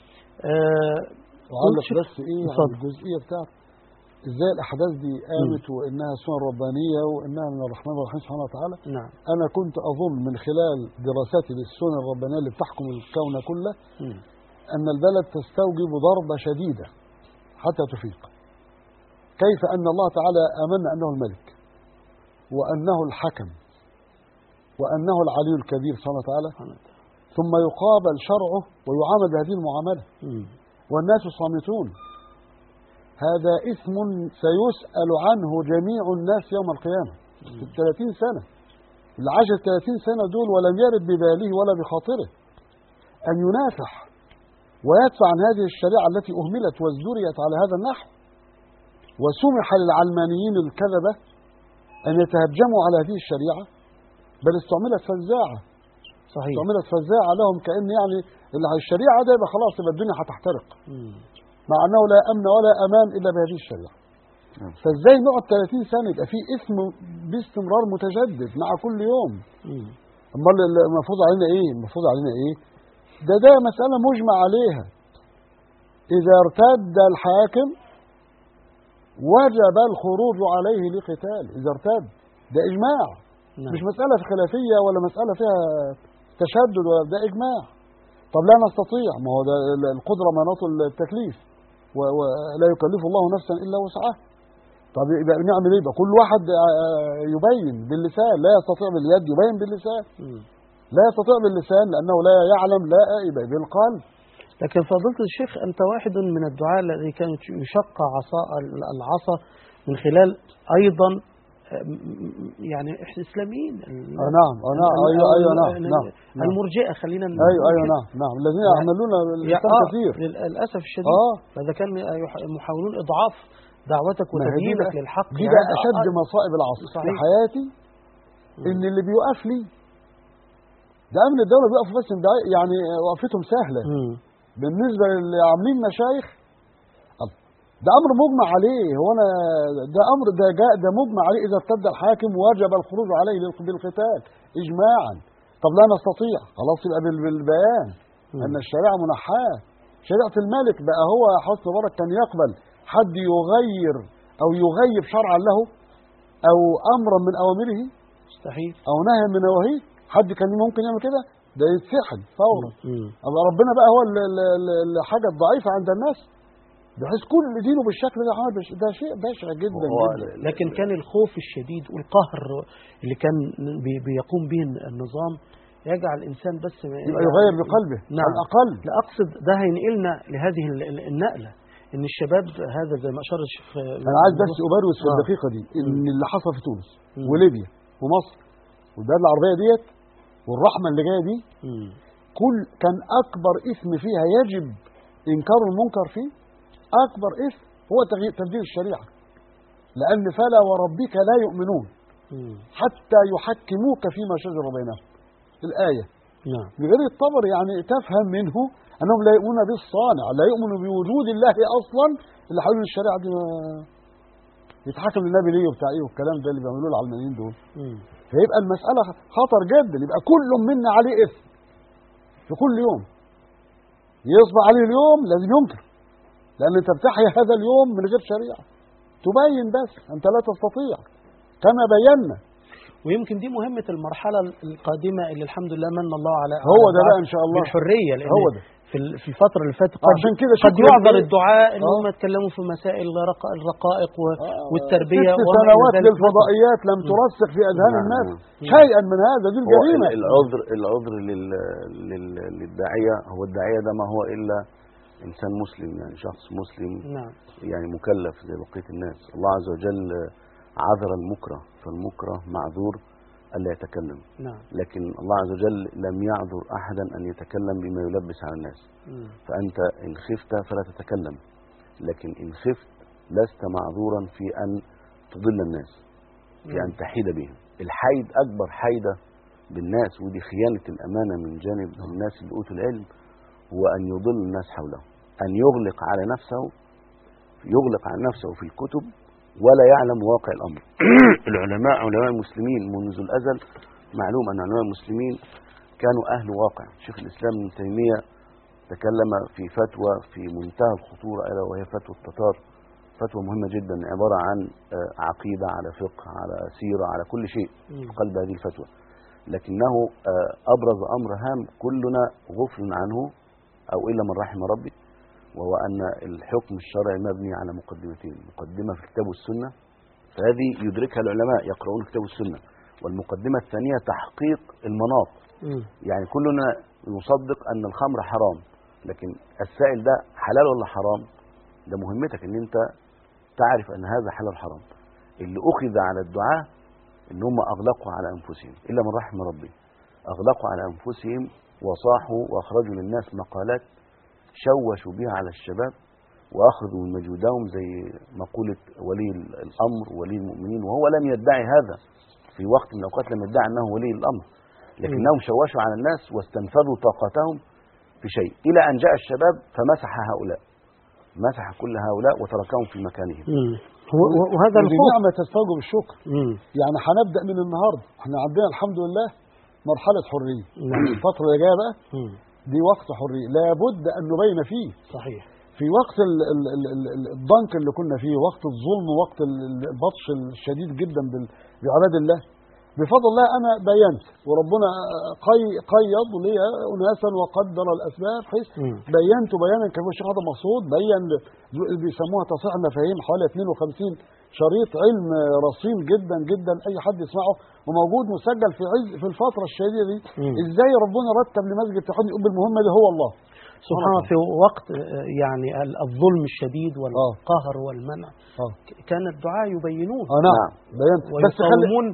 وعلق بس ايه على الجزئيه بتاعت ازاي الاحداث دي قامت وانها سنن ربانيه وانها من الرحمن الرحيم سبحانه وتعالى. نعم. انا كنت اظن من خلال دراستي للسنن الربانيه اللي بتحكم الكون كله ان البلد تستوجب ضربه شديده حتى تفيق. كيف ان الله تعالى امن انه الملك وانه الحكم وانه العلي الكبير سبحانه وتعالى، ثم يقابل شرعه ويعامل بهذه المعامله والناس صامتون. هذا إثم سيسأل عنه جميع الناس يوم القيامة. في 30 سنة اللي عاش 30 سنة دول ولم يرد بباله ولا بخاطره أن ينافح ويدفع عن هذه الشريعة التي أهملت وازدريت على هذا النحو، وسمح للعلمانيين الكذبة أن يتهجموا على هذه الشريعة، بل استعملت فزاعة. صحيح. استعملت فزاعة لهم كأن يعني الشريعة ده يبقى خلاص يبقى الدنيا هتحترق، مع أنه لا أمن ولا أمان إلا بهذه الشريعة. فإزاي نقعد 30 سنة يبقى في إثم باستمرار متجدد مع كل يوم؟ أمال المفروض علينا إيه؟ المفروض علينا إيه؟ ده مسألة مجمع عليها. إذا ارتد الحاكم وجب الخروج عليه لقتال. إذا ارتد ده إجماع. مش مسألة خلافية ولا مسألة فيها تشدد، ولا ده إجماع. طب لا نستطيع، ما هو ده القدرة مناط التكليف، ولا يكلف الله نفسا إلا وسعها. طب يبقى نعمل ايه؟ يبقى كل واحد يبين باللسان، لا يستطيع باليد يبين باللسان. لا يستطيع باللسان لأنه لا يعلم، لا يبقى بالقلب. لكن فضيلة الشيخ أنت واحد من الدعاة الذي كان يشق العصا من خلال أيضا يعني إسلاميين. نعم. أيوة نعم. المرجئة خلينا أيوة نعم الذين يعملون الإسلام كثير للأسف الشديد. فإذا كان محاولون إضعاف دعوتك وتبيينك للحق. دي بقى أشد مصائب العصر في حياتي. إن اللي بيوقف لي ده أمن الدولة بيقف بس يعني وقفتهم سهلة بالنسبة للي عاملين مشايخ. ده أمر مجمع عليه. هو أنا ده أمر ده مجمع عليه. إذا ارتد الحاكم وجب الخروج عليه بالقتال إجماعا. طب لا نستطيع، خلاص يبقى بالبيان أن الشريعة منحاة. شريعة الملك بقى هو حسن مبارك كان يقبل حد يغير أو يغيب شرعا له أو أمرا من أوامره مستحيل، أو نهي من نواهيه. حد كان ممكن يعمل كده؟ ده يتسحل فورا. أما ربنا بقى هو الحاجة الضعيفة عند الناس، بحيث كل دينه بالشكل ده. ده شيء بشع جدا جدا. لكن كان الخوف الشديد والقهر اللي كان بيقوم به النظام يجعل الإنسان بس يبقى يغير بقلبه. نعم. على الأقل لا أقصد ده هينقلنا لهذه النقلة، إن الشباب هذا زي ما أشار الشيخ. أنا عايز بس أبروز في الدقيقة دي إن اللي حصل في تونس وليبيا ومصر والبلاد العربية ديت والرحمة اللي جاية دي كان أكبر إثم فيها يجب إنكار المنكر فيه. أكبر إثم هو تبديل الشريعة. لأن فلا وربك لا يؤمنون حتى يحكموك فيما شجر بينهم. الآية بغير الطبر يعني تفهم منه أنهم لا يؤمنون بالصانع، لا يؤمنوا بوجود الله أصلا. اللي حاولوا الشريعة دي يتحكم للنبي ليه وبتاع إيه والكلام ده اللي بيعملوه العلمانيين دول. هيبقى المسألة خطر جدا. يبقى كل منا عليه إثم في كل يوم. يصبح عليه اليوم لازم ينكر، لأن أنت بتحيا هذا اليوم من غير شريعة. تبين بس أنت لا تستطيع كما بينا. ويمكن دي مهمة المرحلة القادمة اللي الحمد لله من الله على هو ده بقى إن شاء الله بالحرية. لأن هو ده في الفترة اللي فاتت عشان كده قد شكراً يعذر ليه؟ الدعاء ان هم يتكلموا في مسائل الرقائق والتربية 6 وما إلى سنوات ذلك. للفضائيات لم ترسخ في اذهان نعم. الناس شيئا من هذا. دي هو الجريمه. العذر للداعية، هو الداعية ده ما هو إلا إنسان مسلم، يعني شخص مسلم نعم. يعني مكلف زي بقية الناس. الله عز وجل عذر المكره، فالمكره معذور ألا يتكلم. نعم. لكن الله عز وجل لم يعذر أحدا أن يتكلم بما يلبس على الناس. فأنت إن خفت فلا تتكلم، لكن إن خفت لست معذورا في أن تضل الناس، في أن تحيد بهم. الحيد أكبر حيدة بالناس، ودي خيانة الأمانة من جانب الناس اللي أوتوا العلم، هو أن يضل الناس حوله، أن يغلق على نفسه في الكتب ولا يعلم واقع الأمر. علماء المسلمين منذ الأزل معلوم أن علماء المسلمين كانوا أهل واقع. شيخ الإسلام ابن تيمية تكلم في فتوى في منتهى الخطورة، ألا وهي فتوى التتار. فتوى مهمة جدا، عبارة عن عقيدة على فقه على سيرة على كل شيء في قلب هذه الفتوى، لكنه أبرز أمر هام كلنا غفل عنه أو إلا من رحم ربي، وهو أن الحكم الشرعي مبني على مقدمتين: مقدمة في الكتاب والسنة، فهذه يدركها العلماء يقرؤون الكتاب والسنة، والمقدمة الثانية تحقيق المناط. يعني كلنا يصدق أن الخمر حرام، لكن السائل ده حلال ولا حرام؟ ده مهمتك أن أنت تعرف أن هذا حلال حرام. اللي أخذ على الدعاء أن هم أغلقوا على أنفسهم إلا من رحم ربي، أغلقوا على أنفسهم وصاحوا وأخرجوا للناس مقالات شوشوا بها على الشباب وأخذوا من مجهودهم، زي مقولة ولي الأمر ولي المؤمنين، وهو لم يدعي هذا في وقت من الأوقات، لم يدعي أنه ولي الأمر، لكنهم شوشوا على الناس واستنفذوا طاقتهم في شيء، إلى أن جاء الشباب فمسح هؤلاء، مسح كل هؤلاء وتركهم في مكانهم. وهذا نعمة تستوجب الشكر. يعني هنبدأ من النهاردة، احنا عندنا الحمد لله مرحلة حرية. الفترة اللي جاية بقى دي وقت حرية لابد أن نبين فيه. صحيح. في وقت الضنك اللي كنا فيه، وقت الظلم، وقت البطش الشديد جدا بعباد الله، بفضل الله أنا بينت، وربنا قيض لي أناسا وقدر الأسباب، حيث بينت بيانا كما الشيخ هذا مقصود، بين بيسموها تصحيح المفاهيم، حوالي 52 شريط علم رصين جدا جدا أي حد يسمعه، وموجود مسجل في الفترة الشديدة دي. إزاي ربنا رتب لمسجد التوحيد يقول بالمهمة دي هو الله سبحانه. في وقت يعني الظلم الشديد والقهر والمنع كان الدعاء يبينون. نعم بينت، بس ويقومون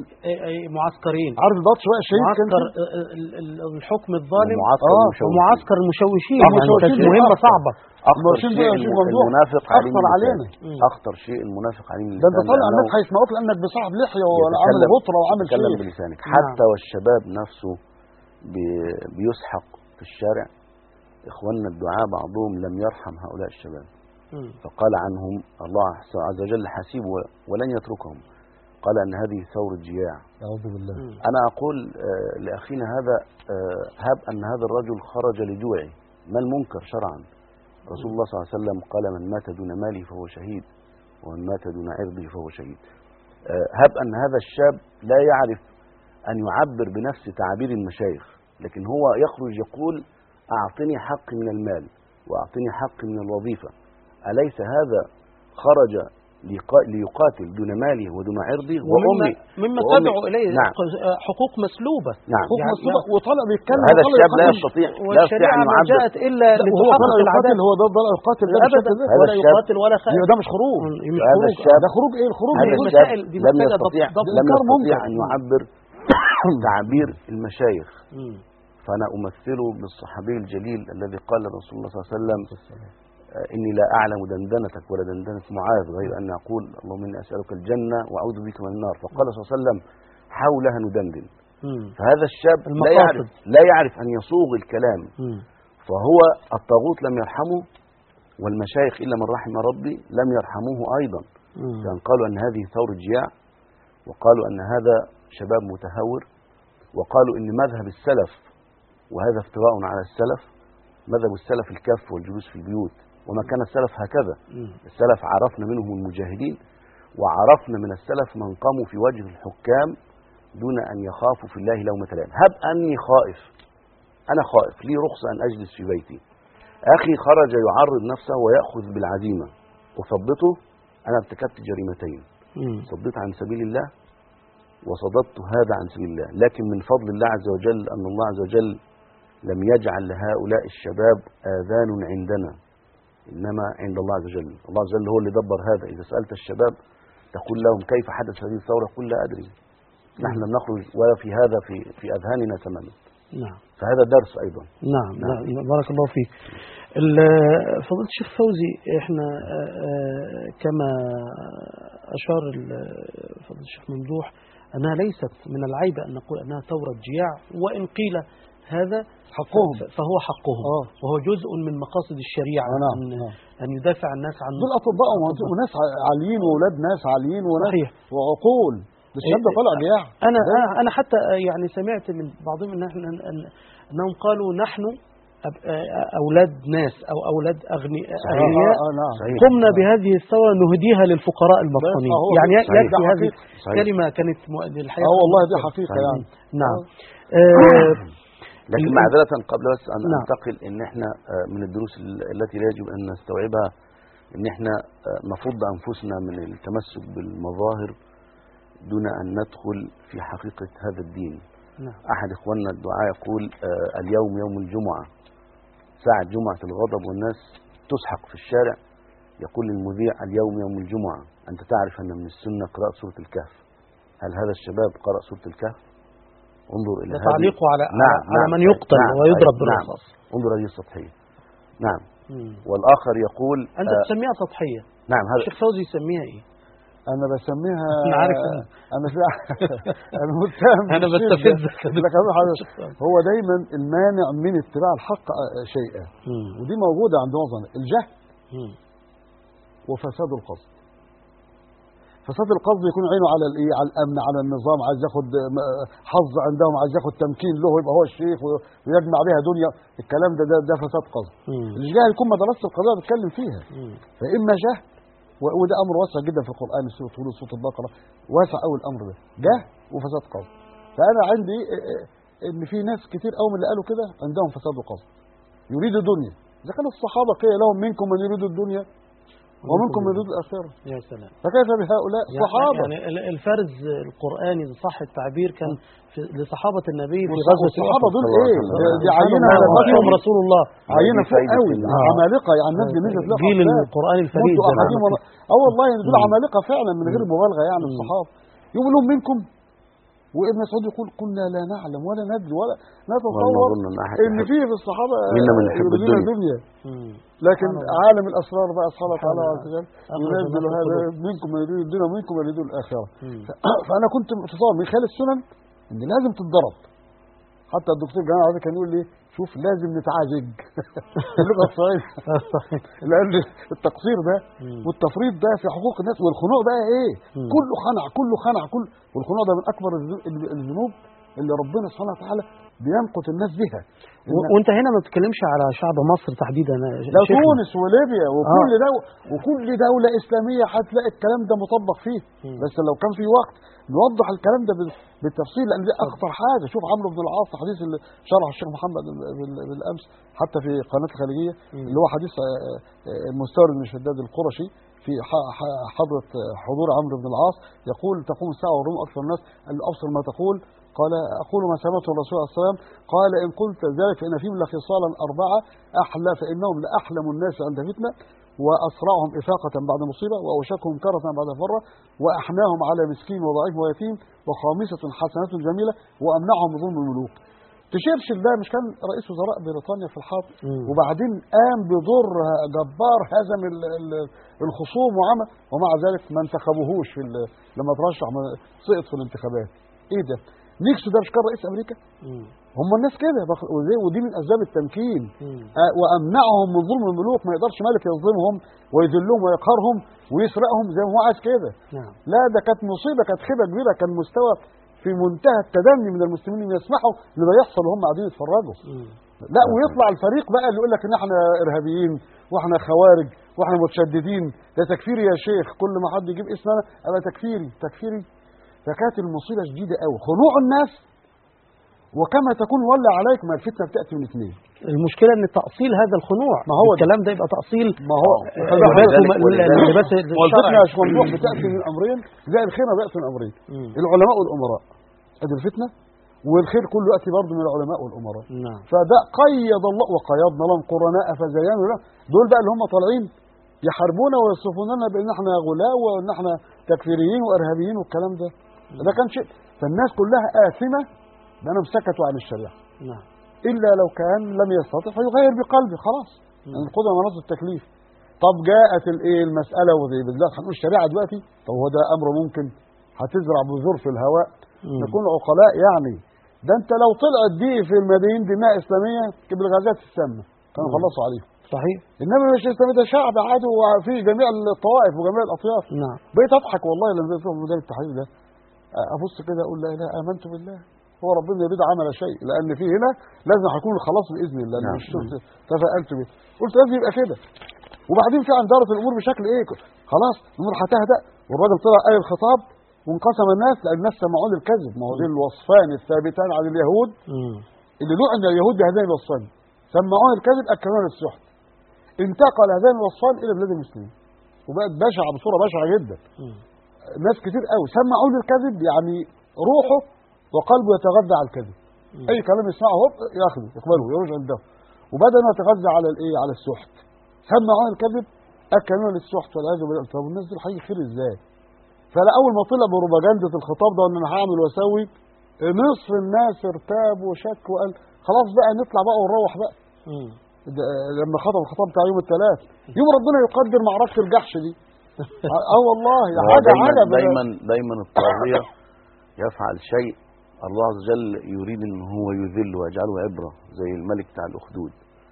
معسكرين. عارف البطش بقى الشديد كان معسكر الحكم الظالم ومعسكر المشوشين. كانت مهمة صعبة. أخطر شيء المنافق عليه، أخطر شيء المنافق عليه من ده انت طالع الناس هيسمعوك لأنك بصاحب لحية وعامل غطرة وعامل شيء. تتكلم بلسانك حتى والشباب نفسه بيسحق في الشارع. إخواننا الدعاء بعضهم لم يرحم هؤلاء الشباب، فقال عنهم الله عز وجل حسيب ولن يتركهم، قال أن هذه ثورة جياع. أعوذ بالله. أنا أقول لأخينا هذا هب أن هذا الرجل خرج لجوعه، ما المنكر شرعا؟ رسول الله صلى الله عليه وسلم قال من مات دون ماله فهو شهيد، ومن مات دون عرضه فهو شهيد. هب أن هذا الشاب لا يعرف أن يعبر بنفس تعابير المشايخ، لكن هو يخرج يقول أعطني حق من المال وأعطني حق من الوظيفة. أليس هذا خرج ليقاتل دون ماله ودون عرضه وأمي مما تدعو إليه؟ نعم. حقوق مسلوبة. نعم. حقوق مسلوبة وطلع بيتكلم. هذا الشاب لا يستطيع أن يعبر. جاءت إلا لتحقق العدالة. هو ده يقاتل أبدا ولا يقاتل ولا خائف. ده مش خروج. هذا الشاب ده خروج إيه الخروج؟ هذا الشاب لم يستطيع أن يعبر تعبير المشايخ. فأنا أمثله بالصحابي الجليل الذي قال رسول الله صلى الله عليه وسلم إني لا أعلم دندنتك ولا دندنة معاذ غير أن أقول اللهم إني أسألك الجنة وأعوذ بك من النار. فقال صلى الله عليه وسلم حولها ندندن. فهذا الشاب لا يعرف أن يصوغ الكلام، فهو الطاغوت لم يرحمه، والمشايخ إلا من رحم ربي لم يرحموه أيضا، لأن قالوا أن هذه ثورة جياع، وقالوا أن هذا شباب متهور، وقالوا أن مذهب السلف، وهذا افتراء على السلف، مذهب السلف الكف والجلوس في البيوت، وما كان السلف هكذا. السلف عرفنا منهم المجاهدين، وعرفنا من السلف من قاموا في وجه الحكام دون أن يخافوا في الله لومة لائم. هب أني خائف، أنا خائف، لي رخصة أن أجلس في بيتي، أخي خرج يعرض نفسه ويأخذ بالعزيمة وثبته، أنا ارتكبت جريمتين، صديت عن سبيل الله وصددت هذا عن سبيل الله. لكن من فضل الله عز وجل أن الله عز وجل لم يجعل لهؤلاء الشباب آذان عندنا، إنما عند الله عز وجل. الله عز وجل هو اللي دبر هذا. إذا سألت الشباب تقول لهم كيف حدث هذه الثورة، قل لا أدري، نحن لم نخرج ولا في هذا في أذهاننا تماما. نعم. فهذا درس أيضا. نعم. بارك الله فيك. فضيلة الشيخ فوزي، احنا كما أشار فضيلة الشيخ ممدوح أنها ليست من العيب أن نقول أنها ثورة جياع، وإن قيل هذا حقهم فهو حقهم، وهو جزء من مقاصد الشريعة. أن يدافع الناس عن دول أطباء وناس عاليين وأولاد ناس عاليين وناس صحيح. وعقول. الشاب ده طلع جياع. أنا حتى يعني سمعت من بعضهم أنهم قالوا نحن أولاد ناس أو أولاد أغنياء قمنا بهذه الثورة نهديها للفقراء المطحونين. يعني يكفي هذه كلمة كانت الحقيقة. والله دي حقيقة يعني. نعم. لكن معذرة قبل بس أن أنتقل، إن إحنا من الدروس التي لا يجب أن نستوعبها إن إحنا نفض أنفسنا من التمسك بالمظاهر دون أن ندخل في حقيقة هذا الدين. أحد إخواننا الدعاء يقول اليوم يوم الجمعة، ساعة جمعة الغضب والناس تسحق في الشارع، يقول للمذيع اليوم يوم الجمعة، أنت تعرف أن من السنة قراءة سورة الكهف، هل هذا الشباب قرأ سورة الكهف؟ انظر إلى هذا تعليقه على من يقتل ويضرب بالرصاص. انظر هذه السطحية. نعم. والآخر يقول أنت تسميها سطحية. نعم. هذا الشيخ فوزي يسميها إيه؟ أنا بسميها أنا عارف أنا متهم. أنا بستفزك. هو دايما المانع من اتباع الحق شيئا، ودي موجودة عند معظم الجهل وفساد القصد. فساد القصد يكون عينه على الايه، على الامن، على النظام، عايز ياخد حظ عندهم، عايز ياخد تمكين له يبقى هو الشيخ ويجمع بها دنيا. الكلام ده فساد قصد. الجهل يكون ما درسش القضيه بيتكلم فيها، فاما جهل، وده امر واسع جدا في القران، سوره هود وسوره البقره، واسع قوي الامر ده، جهل وفساد قصد. فانا عندي ان في ناس كتير قوي من اللي قالوا كده عندهم فساد قصد، يريدوا دنيا. اذا كان الصحابه قيل لهم منكم من يريد الدنيا ومنكم من يريد الآخرة. يا سلام. فكيف بهؤلاء الصحابة؟ يعني الفرز القرآني إذا صح التعبير كان لصحابة النبي في غزوة الصحابة دول إيه؟ دي عينة على فيهم رسول الله، عينة فوق قوي، عمالقة يعني. الناس دي نزلت لها جيل القرآن الفريد. والله دول عمالقة فعلا من غير مبالغة يعني. الصحابة يقول لهم منكم، وابن مسعود يقول كنا لا نعلم ولا ندري ولا نتصور ان في الصحابه يريدون الدنيا، لكن عالم الاسرار بقى سبحانه وتعالى عز وجل ينزل هذا منكم من يريد الدنيا ومنكم من يريد الاخره. فانا كنت متصور من خلال السنن ان لازم تتضرب. حتى الدكتور جمال عادل كان يقول لي شوف لازم نتعالج اللغه الصعيدة، لان التقصير ده والتفريط ده في حقوق الناس، والخنوع بقى ايه، كله خنع والخنوع ده من اكبر الذنوب اللي ربنا سبحانه وتعالى بيمقت الناس بها. وانت هنا ما بتتكلمش على شعب مصر تحديدا، لا تونس وليبيا وكل دولة إسلامية هتلاقي الكلام ده مطبق فيه. بس لو كان في وقت نوضح الكلام ده بالتفصيل، لأن دي أخطر حاجة. شوف عمرو بن العاص، الحديث اللي شرح الشيخ محمد بالأمس حتى في قناة الخليجية، اللي هو حديث المستورد بن شداد القرشي في حضرة حضور عمرو بن العاص، يقول تقوم الساعة والروم أكثر الناس، قال له أبصر ما تقول، قال أقول ما سمعته الرسول صلى الله عليه وسلم قال إن قلت ذلك فإن فيهم لخصالا أربعة أحلى فإنهم لأحلم الناس عند فتنة، وأسرعهم إفاقة بعد مصيبة، وأوشكهم كرة بعد فرة، وأحناهم على مسكين وضعيف ويتيم، وخامسة حسنة جميلة، وأمنعهم بظلم الملوك. تشرشل ده مش كان رئيس وزراء بريطانيا في الحرب، وبعدين قام بدور جبار هزم الخصوم وعمل، ومع ذلك ما انتخبوهوش لما ترشح سقط في الانتخابات. ايه ده؟ نيكسون ده مش كان رئيس امريكا؟ هم الناس كده، ودي من اسباب التمكين. وامنعهم من ظلم الملوك، ما يقدرش ملك يظلمهم ويذلهم ويقهرهم ويسرقهم زي ما هو عايز كده. لا ده كانت مصيبه، كانت خيبه كبيره، كان مستوى في منتهى التدني من المسلمين ان يسمحوا لما يحصل وهم قاعدين يتفرجوا. لا ويطلع الفريق بقى اللي يقول لك ان احنا ارهابيين واحنا خوارج واحنا متشددين، ده تكفيري يا شيخ، كل ما حد يجيب اسمنا ابقى تكفيري. فكانت المصيبه شديده قوي، خنوع الناس وكما تكون ولى عليك ما الفتنة بتأتي من اثنين. المشكلة ان تأصيل هذا الخنوع، ما هو الكلام ده يبقى تأصيل. ما هو اللباس والفتنة يا شمندوح بتأتي من أمرين زي الخير بيأتي من أمرين. العلماء والأمراء ادي الفتنة، والخير كله يأتي برضه من العلماء والأمراء. نعم. فده قيد الله وقيضنا لهم قرناء فزينوا له، دول بقى اللي هم طالعين يحاربونا ويصفوننا بان احنا غلاة وان احنا تكفيريين وارهابيين والكلام ده. ده كان شيء، فالناس كلها آثمة بأنهم سكتوا عن الشريعة. نعم. إلا لو كان لم يستطع فيغير بقلبه خلاص. يعني القدرة مناط التكليف. طب جاءت المسألة وزي بالذات هنقول الشريعة دلوقتي، طب هو ده أمر ممكن هتزرع بذور في الهواء. نكون عقلاء يعني. ده أنت لو طلعت دي في المدينة دماء إسلامية بالغازات السامة كانوا خلصوا عليهم. صحيح. إنما مش إسلامي، ده شعب عادي وفي جميع الطوائف وجميع الأطياف. نعم. بقيت أضحك والله لما بشوف ميدان التحرير ده، أبص كده أقول لا إله آمنت بالله هو ربنا يريد عمل شيء، لأن في هنا لازم هيكون الخلاص بإذن الله. نعم. مش تفائلت به، قلت لازم يبقى كده. وبعدين في عن دارت الأمور بشكل إيه، خلاص الأمور هتهدأ، والراجل طلع قال الخطاب وانقسم الناس لأن الناس سمعون الكذب. ما هو دي الوصفان الثابتان عن اليهود اللي لعن اليهود بهذين الوصفان، سمعون الكذب أكلون السحت. انتقل هذين الوصفان إلى بلاد المسلمين وبقت بشعة بصورة بشعة جدا. ناس كتير قوي سمعون الكذب، يعني روحه وقلبه يتغذى على الكذب. اي كلام يسمعه هو ياخذه يقبله يرجع عنده، وبدل ما يتغذى على الايه، على السحت. سمعون الكذب اكلون للسحت والعياذ بالله. طب الناس دول هيجي خير ازاي؟ فلا اول ما طلع بروباجنده الخطاب ده ان انا هعمل واسوي، نصف الناس ارتاب وشك وقال خلاص بقى نطلع بقى ونروح بقى. لما خطب الخطاب بتاع يوم الثلاث، يوم ربنا يقدر معركه الجحش دي. والله حاجه عجب. دايما الطاغية يفعل شيء الله عز وجل يريد ان هو يذل ويجعله عبرة، زي الملك بتاع الأخدود.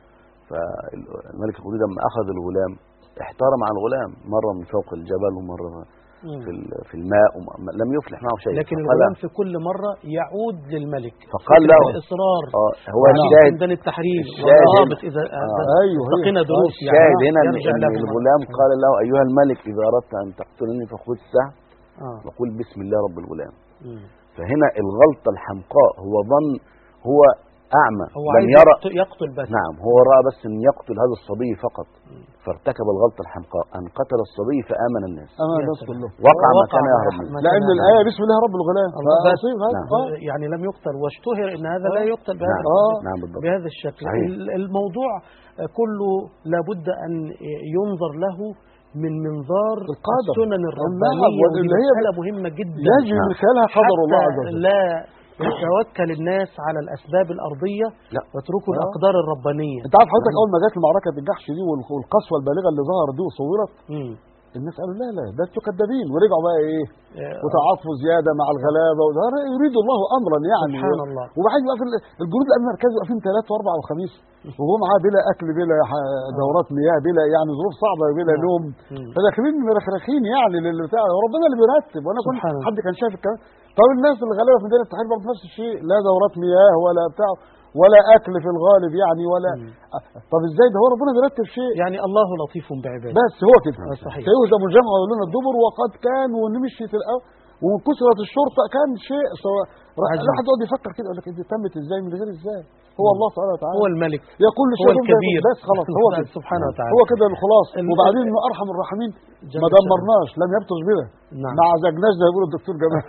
فالملك الأخدود لما أخذ الغلام احتار مع الغلام، مرة من فوق الجبل ومرة في الماء، لم يفلح معه شيء. لكن الغلام في كل مرة يعود للملك، فقال له الإصرار هو الشاهد من التحرير والضابط إذا استقنا دروس. الشاهد هنا أن الغلام قال له أيها الملك إذا أردت أن تقتلني فخذ السهم وقل بسم الله رب الغلام. فهنا الغلطة الحمقاء، هو ظن، هو أعمى، هو لم يرى يقتل بس. نعم، هو رأى بس أن يقتل هذا الصبي فقط، فارتكب الغلطة الحمقاء أن قتل الصبي فآمن الناس. آمن الناس كلهم. وقع ما كان يهرب منه، لأن الآية بسم الله رب الغلام. يعني لم يقتل، واشتهر أن هذا لا يقتل بهذا الشكل. الموضوع كله لابد أن ينظر له من منظار السنن الربانية، اللي هي مسألة مهمة جدا يجب من خلالها قدر الله عز وجل. لا يتوكل الناس على الأسباب الأرضية واتركوا الأقدار الربانية. أنت عارف حضرتك أول ما جت معركة الجحش دي والقسوة البالغة اللي ظهرت دي وصورت، الناس قالوا لا ده انتوا كدابين، ورجعوا بقى ايه وتعاطفوا زياده مع الغلابه، وده يريد الله امرا يعني. سبحان الله. وبعدين بقى الجنود الامن المركزي واقفين 3 و4 و5 وهو معاه بلا اكل بلا دورات مياه بلا يعني ظروف صعبه بلا نوم، فداخلين مرخرخين يعني للبتاع، وربنا اللي بيرتب. وانا كنت حد كان شايف الكلام. طب الناس الغلابه في ميدان التحرير برضه نفس الشيء، لا دورات مياه ولا بتاع ولا اكل في الغالب يعني ولا طب ازاي ده؟ هو ربنا بيرتب شيء يعني. الله لطيف بعباده، بس هو كده. صحيح. سيهزم الجمع ويولون الدبر وقد كان ونمشي في الاول وكسرت الشرطه، كان شيء سواء الواحد يقعد يفكر كده يقول لك دي تمت ازاي من غير ازاي. هو الله سبحانه وتعالى هو الملك، يقول هو الكبير، بس خلاص هو كده سبحانه وتعالى، هو كده الخلاص. وبعدين انه ارحم الراحمين، ما دمرناش، لم يبطش بنا، ما عزجناش زي ما بيقول الدكتور جمال.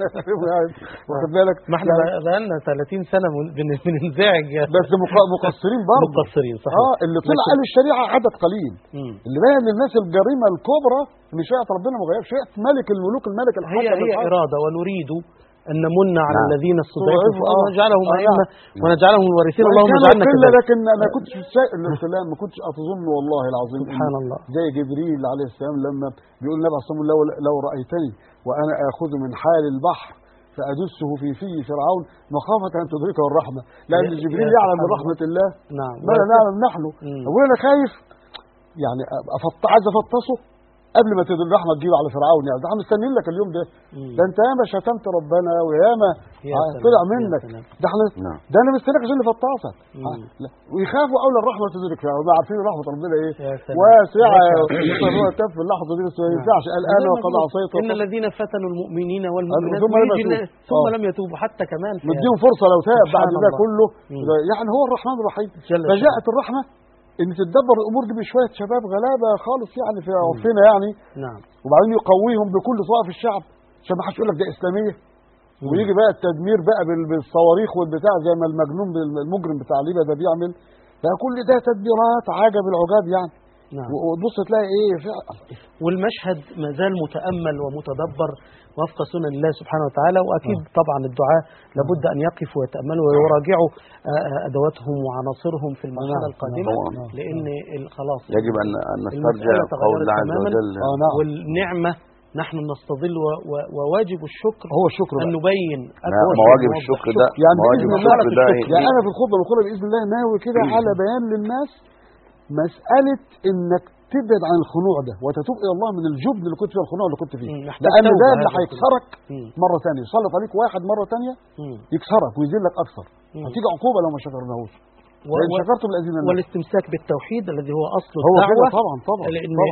واخد بالك؟ ما احنا بقالنا 30 سنه بننزعج، بس مقصرين برضه، مقصرين صحيح. اللي طلع قال الشريعه عدد قليل، اللي باين للناس الجريمه الكبرى ان شيعه ربنا ما غيرش، شيعه ملك الملوك الملك الحاكم. هي اراده، ونريد أن نمن على الذين استضعفوا ونجعلهم أئمة ونجعلهم الوارثين. اللهم اجعلنا كذلك. لكن أنا كنت السلام ما كنتش أظن والله العظيم سبحان الله زي جبريل عليه السلام لما بيقول النبي عليه الصلاة والسلام لو رأيتني وأنا آخذ من حال البحر فأدسه في عون مخافة أن تدركه الرحمة، لأن جبريل يعلم من رحمة الله ما لا نعلم نحن. أقول أنا خايف يعني عايز أفطسه قبل ما تدل الرحمه تجيب على فرعون يعني، ده احنا مستنيين لك اليوم ده. ده انت ياما شتمت ربنا وياما طلع منك، ده احنا ده انا مستنيك عشان نفطسك. ويخافوا اول الرحمه تدرك، هم عارفين رحمه ربنا ايه واسعه هو تف في اللحظه دي، بس ما ينفعش قال انا وقد عصيت ان الذين فتنوا المؤمنين والمؤمنات ثم لم يتوبوا حتى كمان مديهم فرصه لو تاب بعد ده كله. يعني هو الرحمن الرحيم. فجاءت الرحمه ان تتدبر الامور دي بشويه شباب غلابه خالص يعني في عرفنا يعني. نعم. وبعدين يقويهم بكل طوائف الشعب عشان ما حدش يقول لك ده اسلاميه. ويجي بقى التدمير بقى بالصواريخ والبتاع زي ما المجنون المجرم بتاع ليبيا ده بيعمل. فكل ده تدبيرات عجب العجاب يعني. نعم. وتبص تلاقي ايه والمشهد ما زال متامل ومتدبر وفق سنن الله سبحانه وتعالى. واكيد طبعا الدعاء لابد ان يقفوا ويتاملوا ويراجعوا ادواتهم وعناصرهم في المرحله القادمه، لان خلاص يجب ان نسترجع قول الله عز وجل. والنعمه نحن نستظل وواجب الشكر هو الشكر ان نبين مواجب الشكر ده يعني باذن الله. يعني انا في الخطبه بقولها باذن الله ناوي كده على بيان للناس مساله انك تبعد عن الخنوع ده وتتوب الى الله من الجبن اللي كنت فيه والخنوع اللي كنت فيه، لان ده اللي هيكسرك مره ثانيه. يسلط عليك واحد مره ثانيه يكسرك ويذلك اكثر، هتيجي عقوبه لو ما شكرناهوش. شكرتم الذين والاستمساك بالتوحيد الذي هو اصل هو الدعوه. طبعا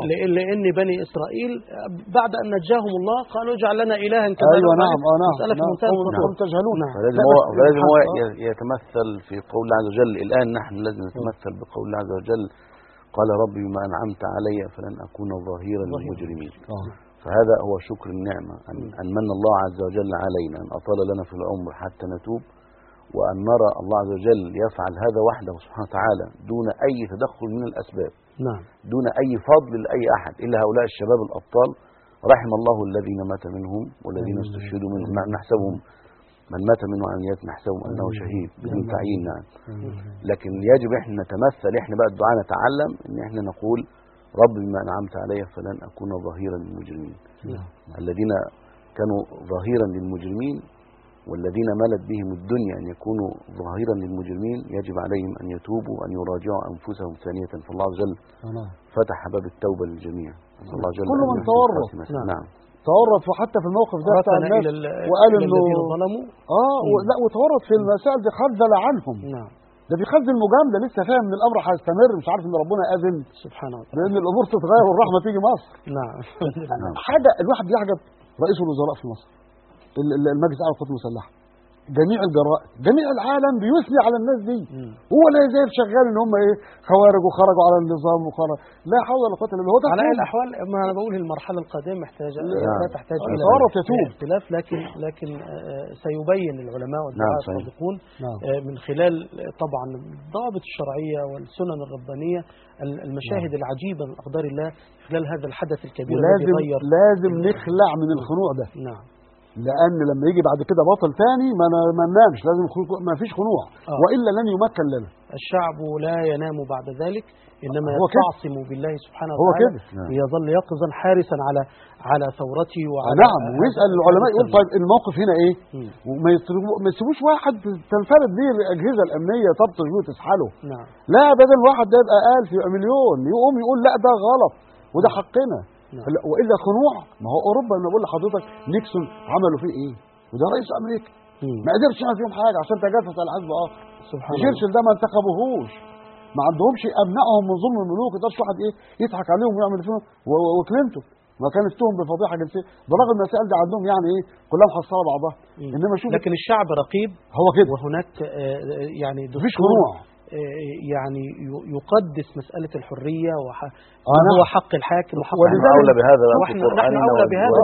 لان بني اسرائيل بعد ان نجاهم الله قالوا ااجعل لنا الها كما ايوه نعم مساله في منتهى الخطوره تجهلون. لازم هو يتمثل في قول الله عز وجل. الان نحن لازم نتمثل بقول الله عز وجل قال ربي بما أنعمت علي فلن أكون ظهيرا للمجرمين. فهذا هو شكر النعمة، أن من الله عز وجل علينا، أن أطال لنا في العمر حتى نتوب، وأن نرى الله عز وجل يفعل هذا وحده سبحانه وتعالى دون أي تدخل من الأسباب. نعم. دون أي فضل لأي أحد إلا هؤلاء الشباب الأبطال. رحم الله الذين مات منهم والذين استشهدوا منهم. نحسبهم من مات منه عمليات نحسبهم أنه شهيد بدون تعيين. نعم. لكن يجب إحنا نتمثل، إحنا بقى الدعاء نتعلم إن إحنا نقول رب بما أنعمت علي فلن أكون ظهيرا للمجرمين. الذين كانوا ظهيرا للمجرمين والذين ملت بهم الدنيا أن يكونوا ظاهرا للمجرمين يجب عليهم أن يتوبوا وأن يراجعوا أنفسهم ثانية. فالله عز وجل فتح باب التوبة للجميع. الله عز وجل كل من تورط. نعم. تورط وحتى في الموقف ده بتاع الناس وقال انه ظلموا لا وتورط في المسائل دي خذل عنهم. نعم. ده بيخذل المجامله لسه فاهم ان الامر هيستمر، مش عارف ان ربنا اذن سبحانه وتعالى لان الامور تتغير والرحمه تيجي مصر. نعم. حاجه الواحد بيعجب رئيس الوزراء في مصر، المجلس الاعلى للقوات المسلحه، جميع الجرائد، جميع العالم بيثني على الناس دي. هو لا زي شغال ان هم ايه خوارج وخرجوا على النظام وخرج. لا حول ولا قوه الا بالله. على اي الاحوال ما انا بقول المرحله القادمه محتاجه لا تحتاج الى اختلاف، لكن سيبين العلماء والدعاة الصادقون من خلال طبعا الضوابط الشرعيه والسنن الربانيه المشاهد العجيبه من اقدار الله خلال هذا الحدث الكبير الذي غير. لازم نخلع من الخنوع ده. نعم. لأن لما يجي بعد كده بطل تاني ما ننامش، لازم ما فيش خنوع وإلا لن يمكن لنا. الشعب لا ينام بعد ذلك، إنما يستعصم بالله سبحانه وتعالى ليظل يقظا حارسا على ثورته وعلى نعم. ويسأل العلماء يقول طيب الموقف هنا إيه؟ وما يسيبوش واحد تنفرد به الأجهزة الأمنية تبطش بيه وتسحله. نعم. لا بدل واحد ده يبقى 1000 يبقى مليون يقوم يقول لا ده غلط وده حقنا. والا خنوع. ما هو اوروبا انا بقول لحضرتك نيكسون عملوا فيه ايه؟ وده رئيس امريكا ما قدرش يعمل فيهم حاجه عشان تجسس على حزب سبحان الله. تشرشل ده ما انتخبوهوش، ما عندهمش ابنائهم من ظلم الملوك، ما يقدرش واحد ايه يضحك عليهم ويعمل فيهم. وكلينتون ما كانت تهم بفضيحه جنسيه، برغم المسائل دي عندهم يعني ايه كلها محصله بعضها. انما شوف لكن الشعب رقيب هو كده، وهناك يعني مفيش خنوع يعني يقدس مسألة الحرية وهو حق الحاكم وحق أولى بهذا ونحن أولى بهذا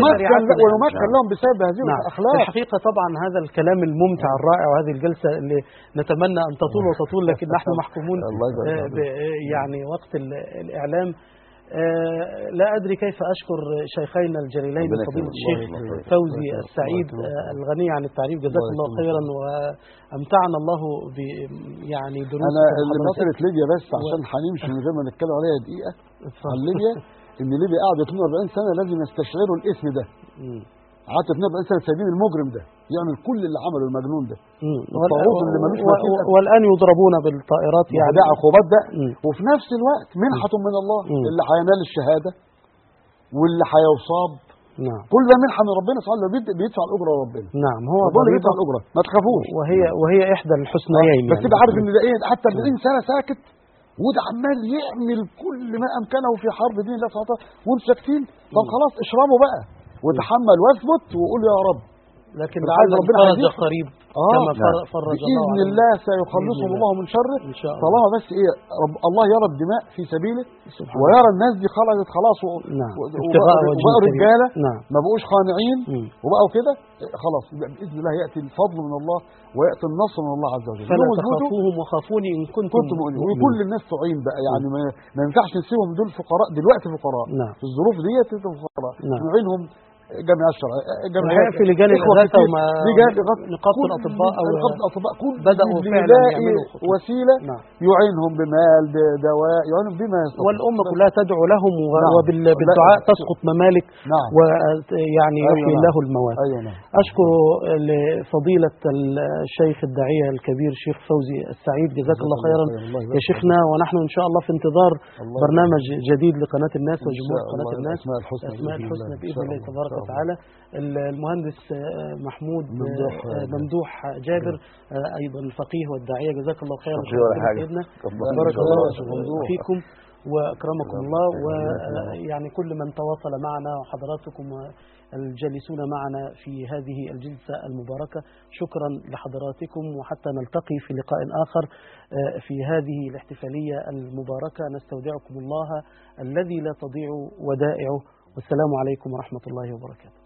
ويمكن لهم بسبب هذه الأخلاق. الحقيقة طبعا هذا الكلام الممتع الرائع وهذه الجلسة اللي نتمنى أن تطول وتطول، لكن نحن محكومون يعني وقت الإعلام. لا أدري كيف أشكر شيخينا الجليلين فضيلة الشيخ فوزي السعيد الغني عن التعريف، جزاكم الله خيرا وأمتعنا الله يعني دروس. أنا اللي مسألة ليبيا بس عشان هنمشي من غير ما نتكلم عليها دقيقة عن ليبيا، إن ليبيا قعدت 42 سنة لازم يستشعروا الاسم ده. قعدت 42 سنة سايبين المجرم ده يعمل كل اللي عمله المجنون ده الطاغوت اللي ملوش مثيل، والآن يضربون بالطائرات يعني ده عقوبات ده. وفي نفس الوقت منحة من الله اللي هينال الشهادة واللي هيصاب. نعم. كل ده منحة من ربنا سبحانه وتعالى، بيدفع الأجرة ربنا. نعم. هو ربنا بيدفع الأجرة، ما تخافوش. وهي إحدى الحسنيين. بس تبقى عارف إن ده إيه، حتى 40 سنة ساكت وده عمال يعمل كل ما أمكنه في حرب دين الله سبحانه وتعالى وأنتم ساكتين. طب خلاص اشربوا بقى وتحمل واثبت وقول يا رب. لكن لعل الفرج قريب كما فرج الله بإذن الله سيخلصهم الله من شره. طالما بس ايه الله يرى الدماء في سبيله ويرى الناس دي خرجت خلاص وبقوا رجاله ما بقوش خانعين وبقوا كده خلاص بإذن الله يأتي الفضل من الله ويأتي النصر من الله عز وجل. فلا تخافوهم وخافوني إن كنتم مؤمنين. وكل الناس تعين بقى يعني ما ينفعش نسيبهم دول فقراء دلوقتي فقراء في الظروف ديت فقراء نعينهم. جميع الشرع الحقيقة في لجان الإغاثة ونقابة الأطباء بدأوا فعلا يعملوا وسيلة يعينهم بمال بدواء يعينهم بما يستطيع. والأمة كلها تدعو لهم وبالدعاء تسقط ممالك ويعني يحيي الله الموات. أشكر لفضيلة الشيخ الداعية الكبير شيخ فوزي السعيد جزاك الله خيرا يا شيخنا، ونحن إن شاء الله في انتظار برنامج جديد لقناة الناس وجمهور قناة الناس أسماء الحسنى بإذن الله تبارك وتعالى. المهندس محمود ممدوح جابر أيضا الفقيه والداعية جزاك الله خيرا سيدنا، بارك الله فيكم وأكرمكم الله. ويعني كل من تواصل معنا وحضراتكم الجالسون معنا في هذه الجلسة المباركة شكرا لحضراتكم، وحتى نلتقي في لقاء آخر في هذه الاحتفالية المباركة نستودعكم الله الذي لا تضيع ودائعه، والسلام عليكم ورحمة الله وبركاته.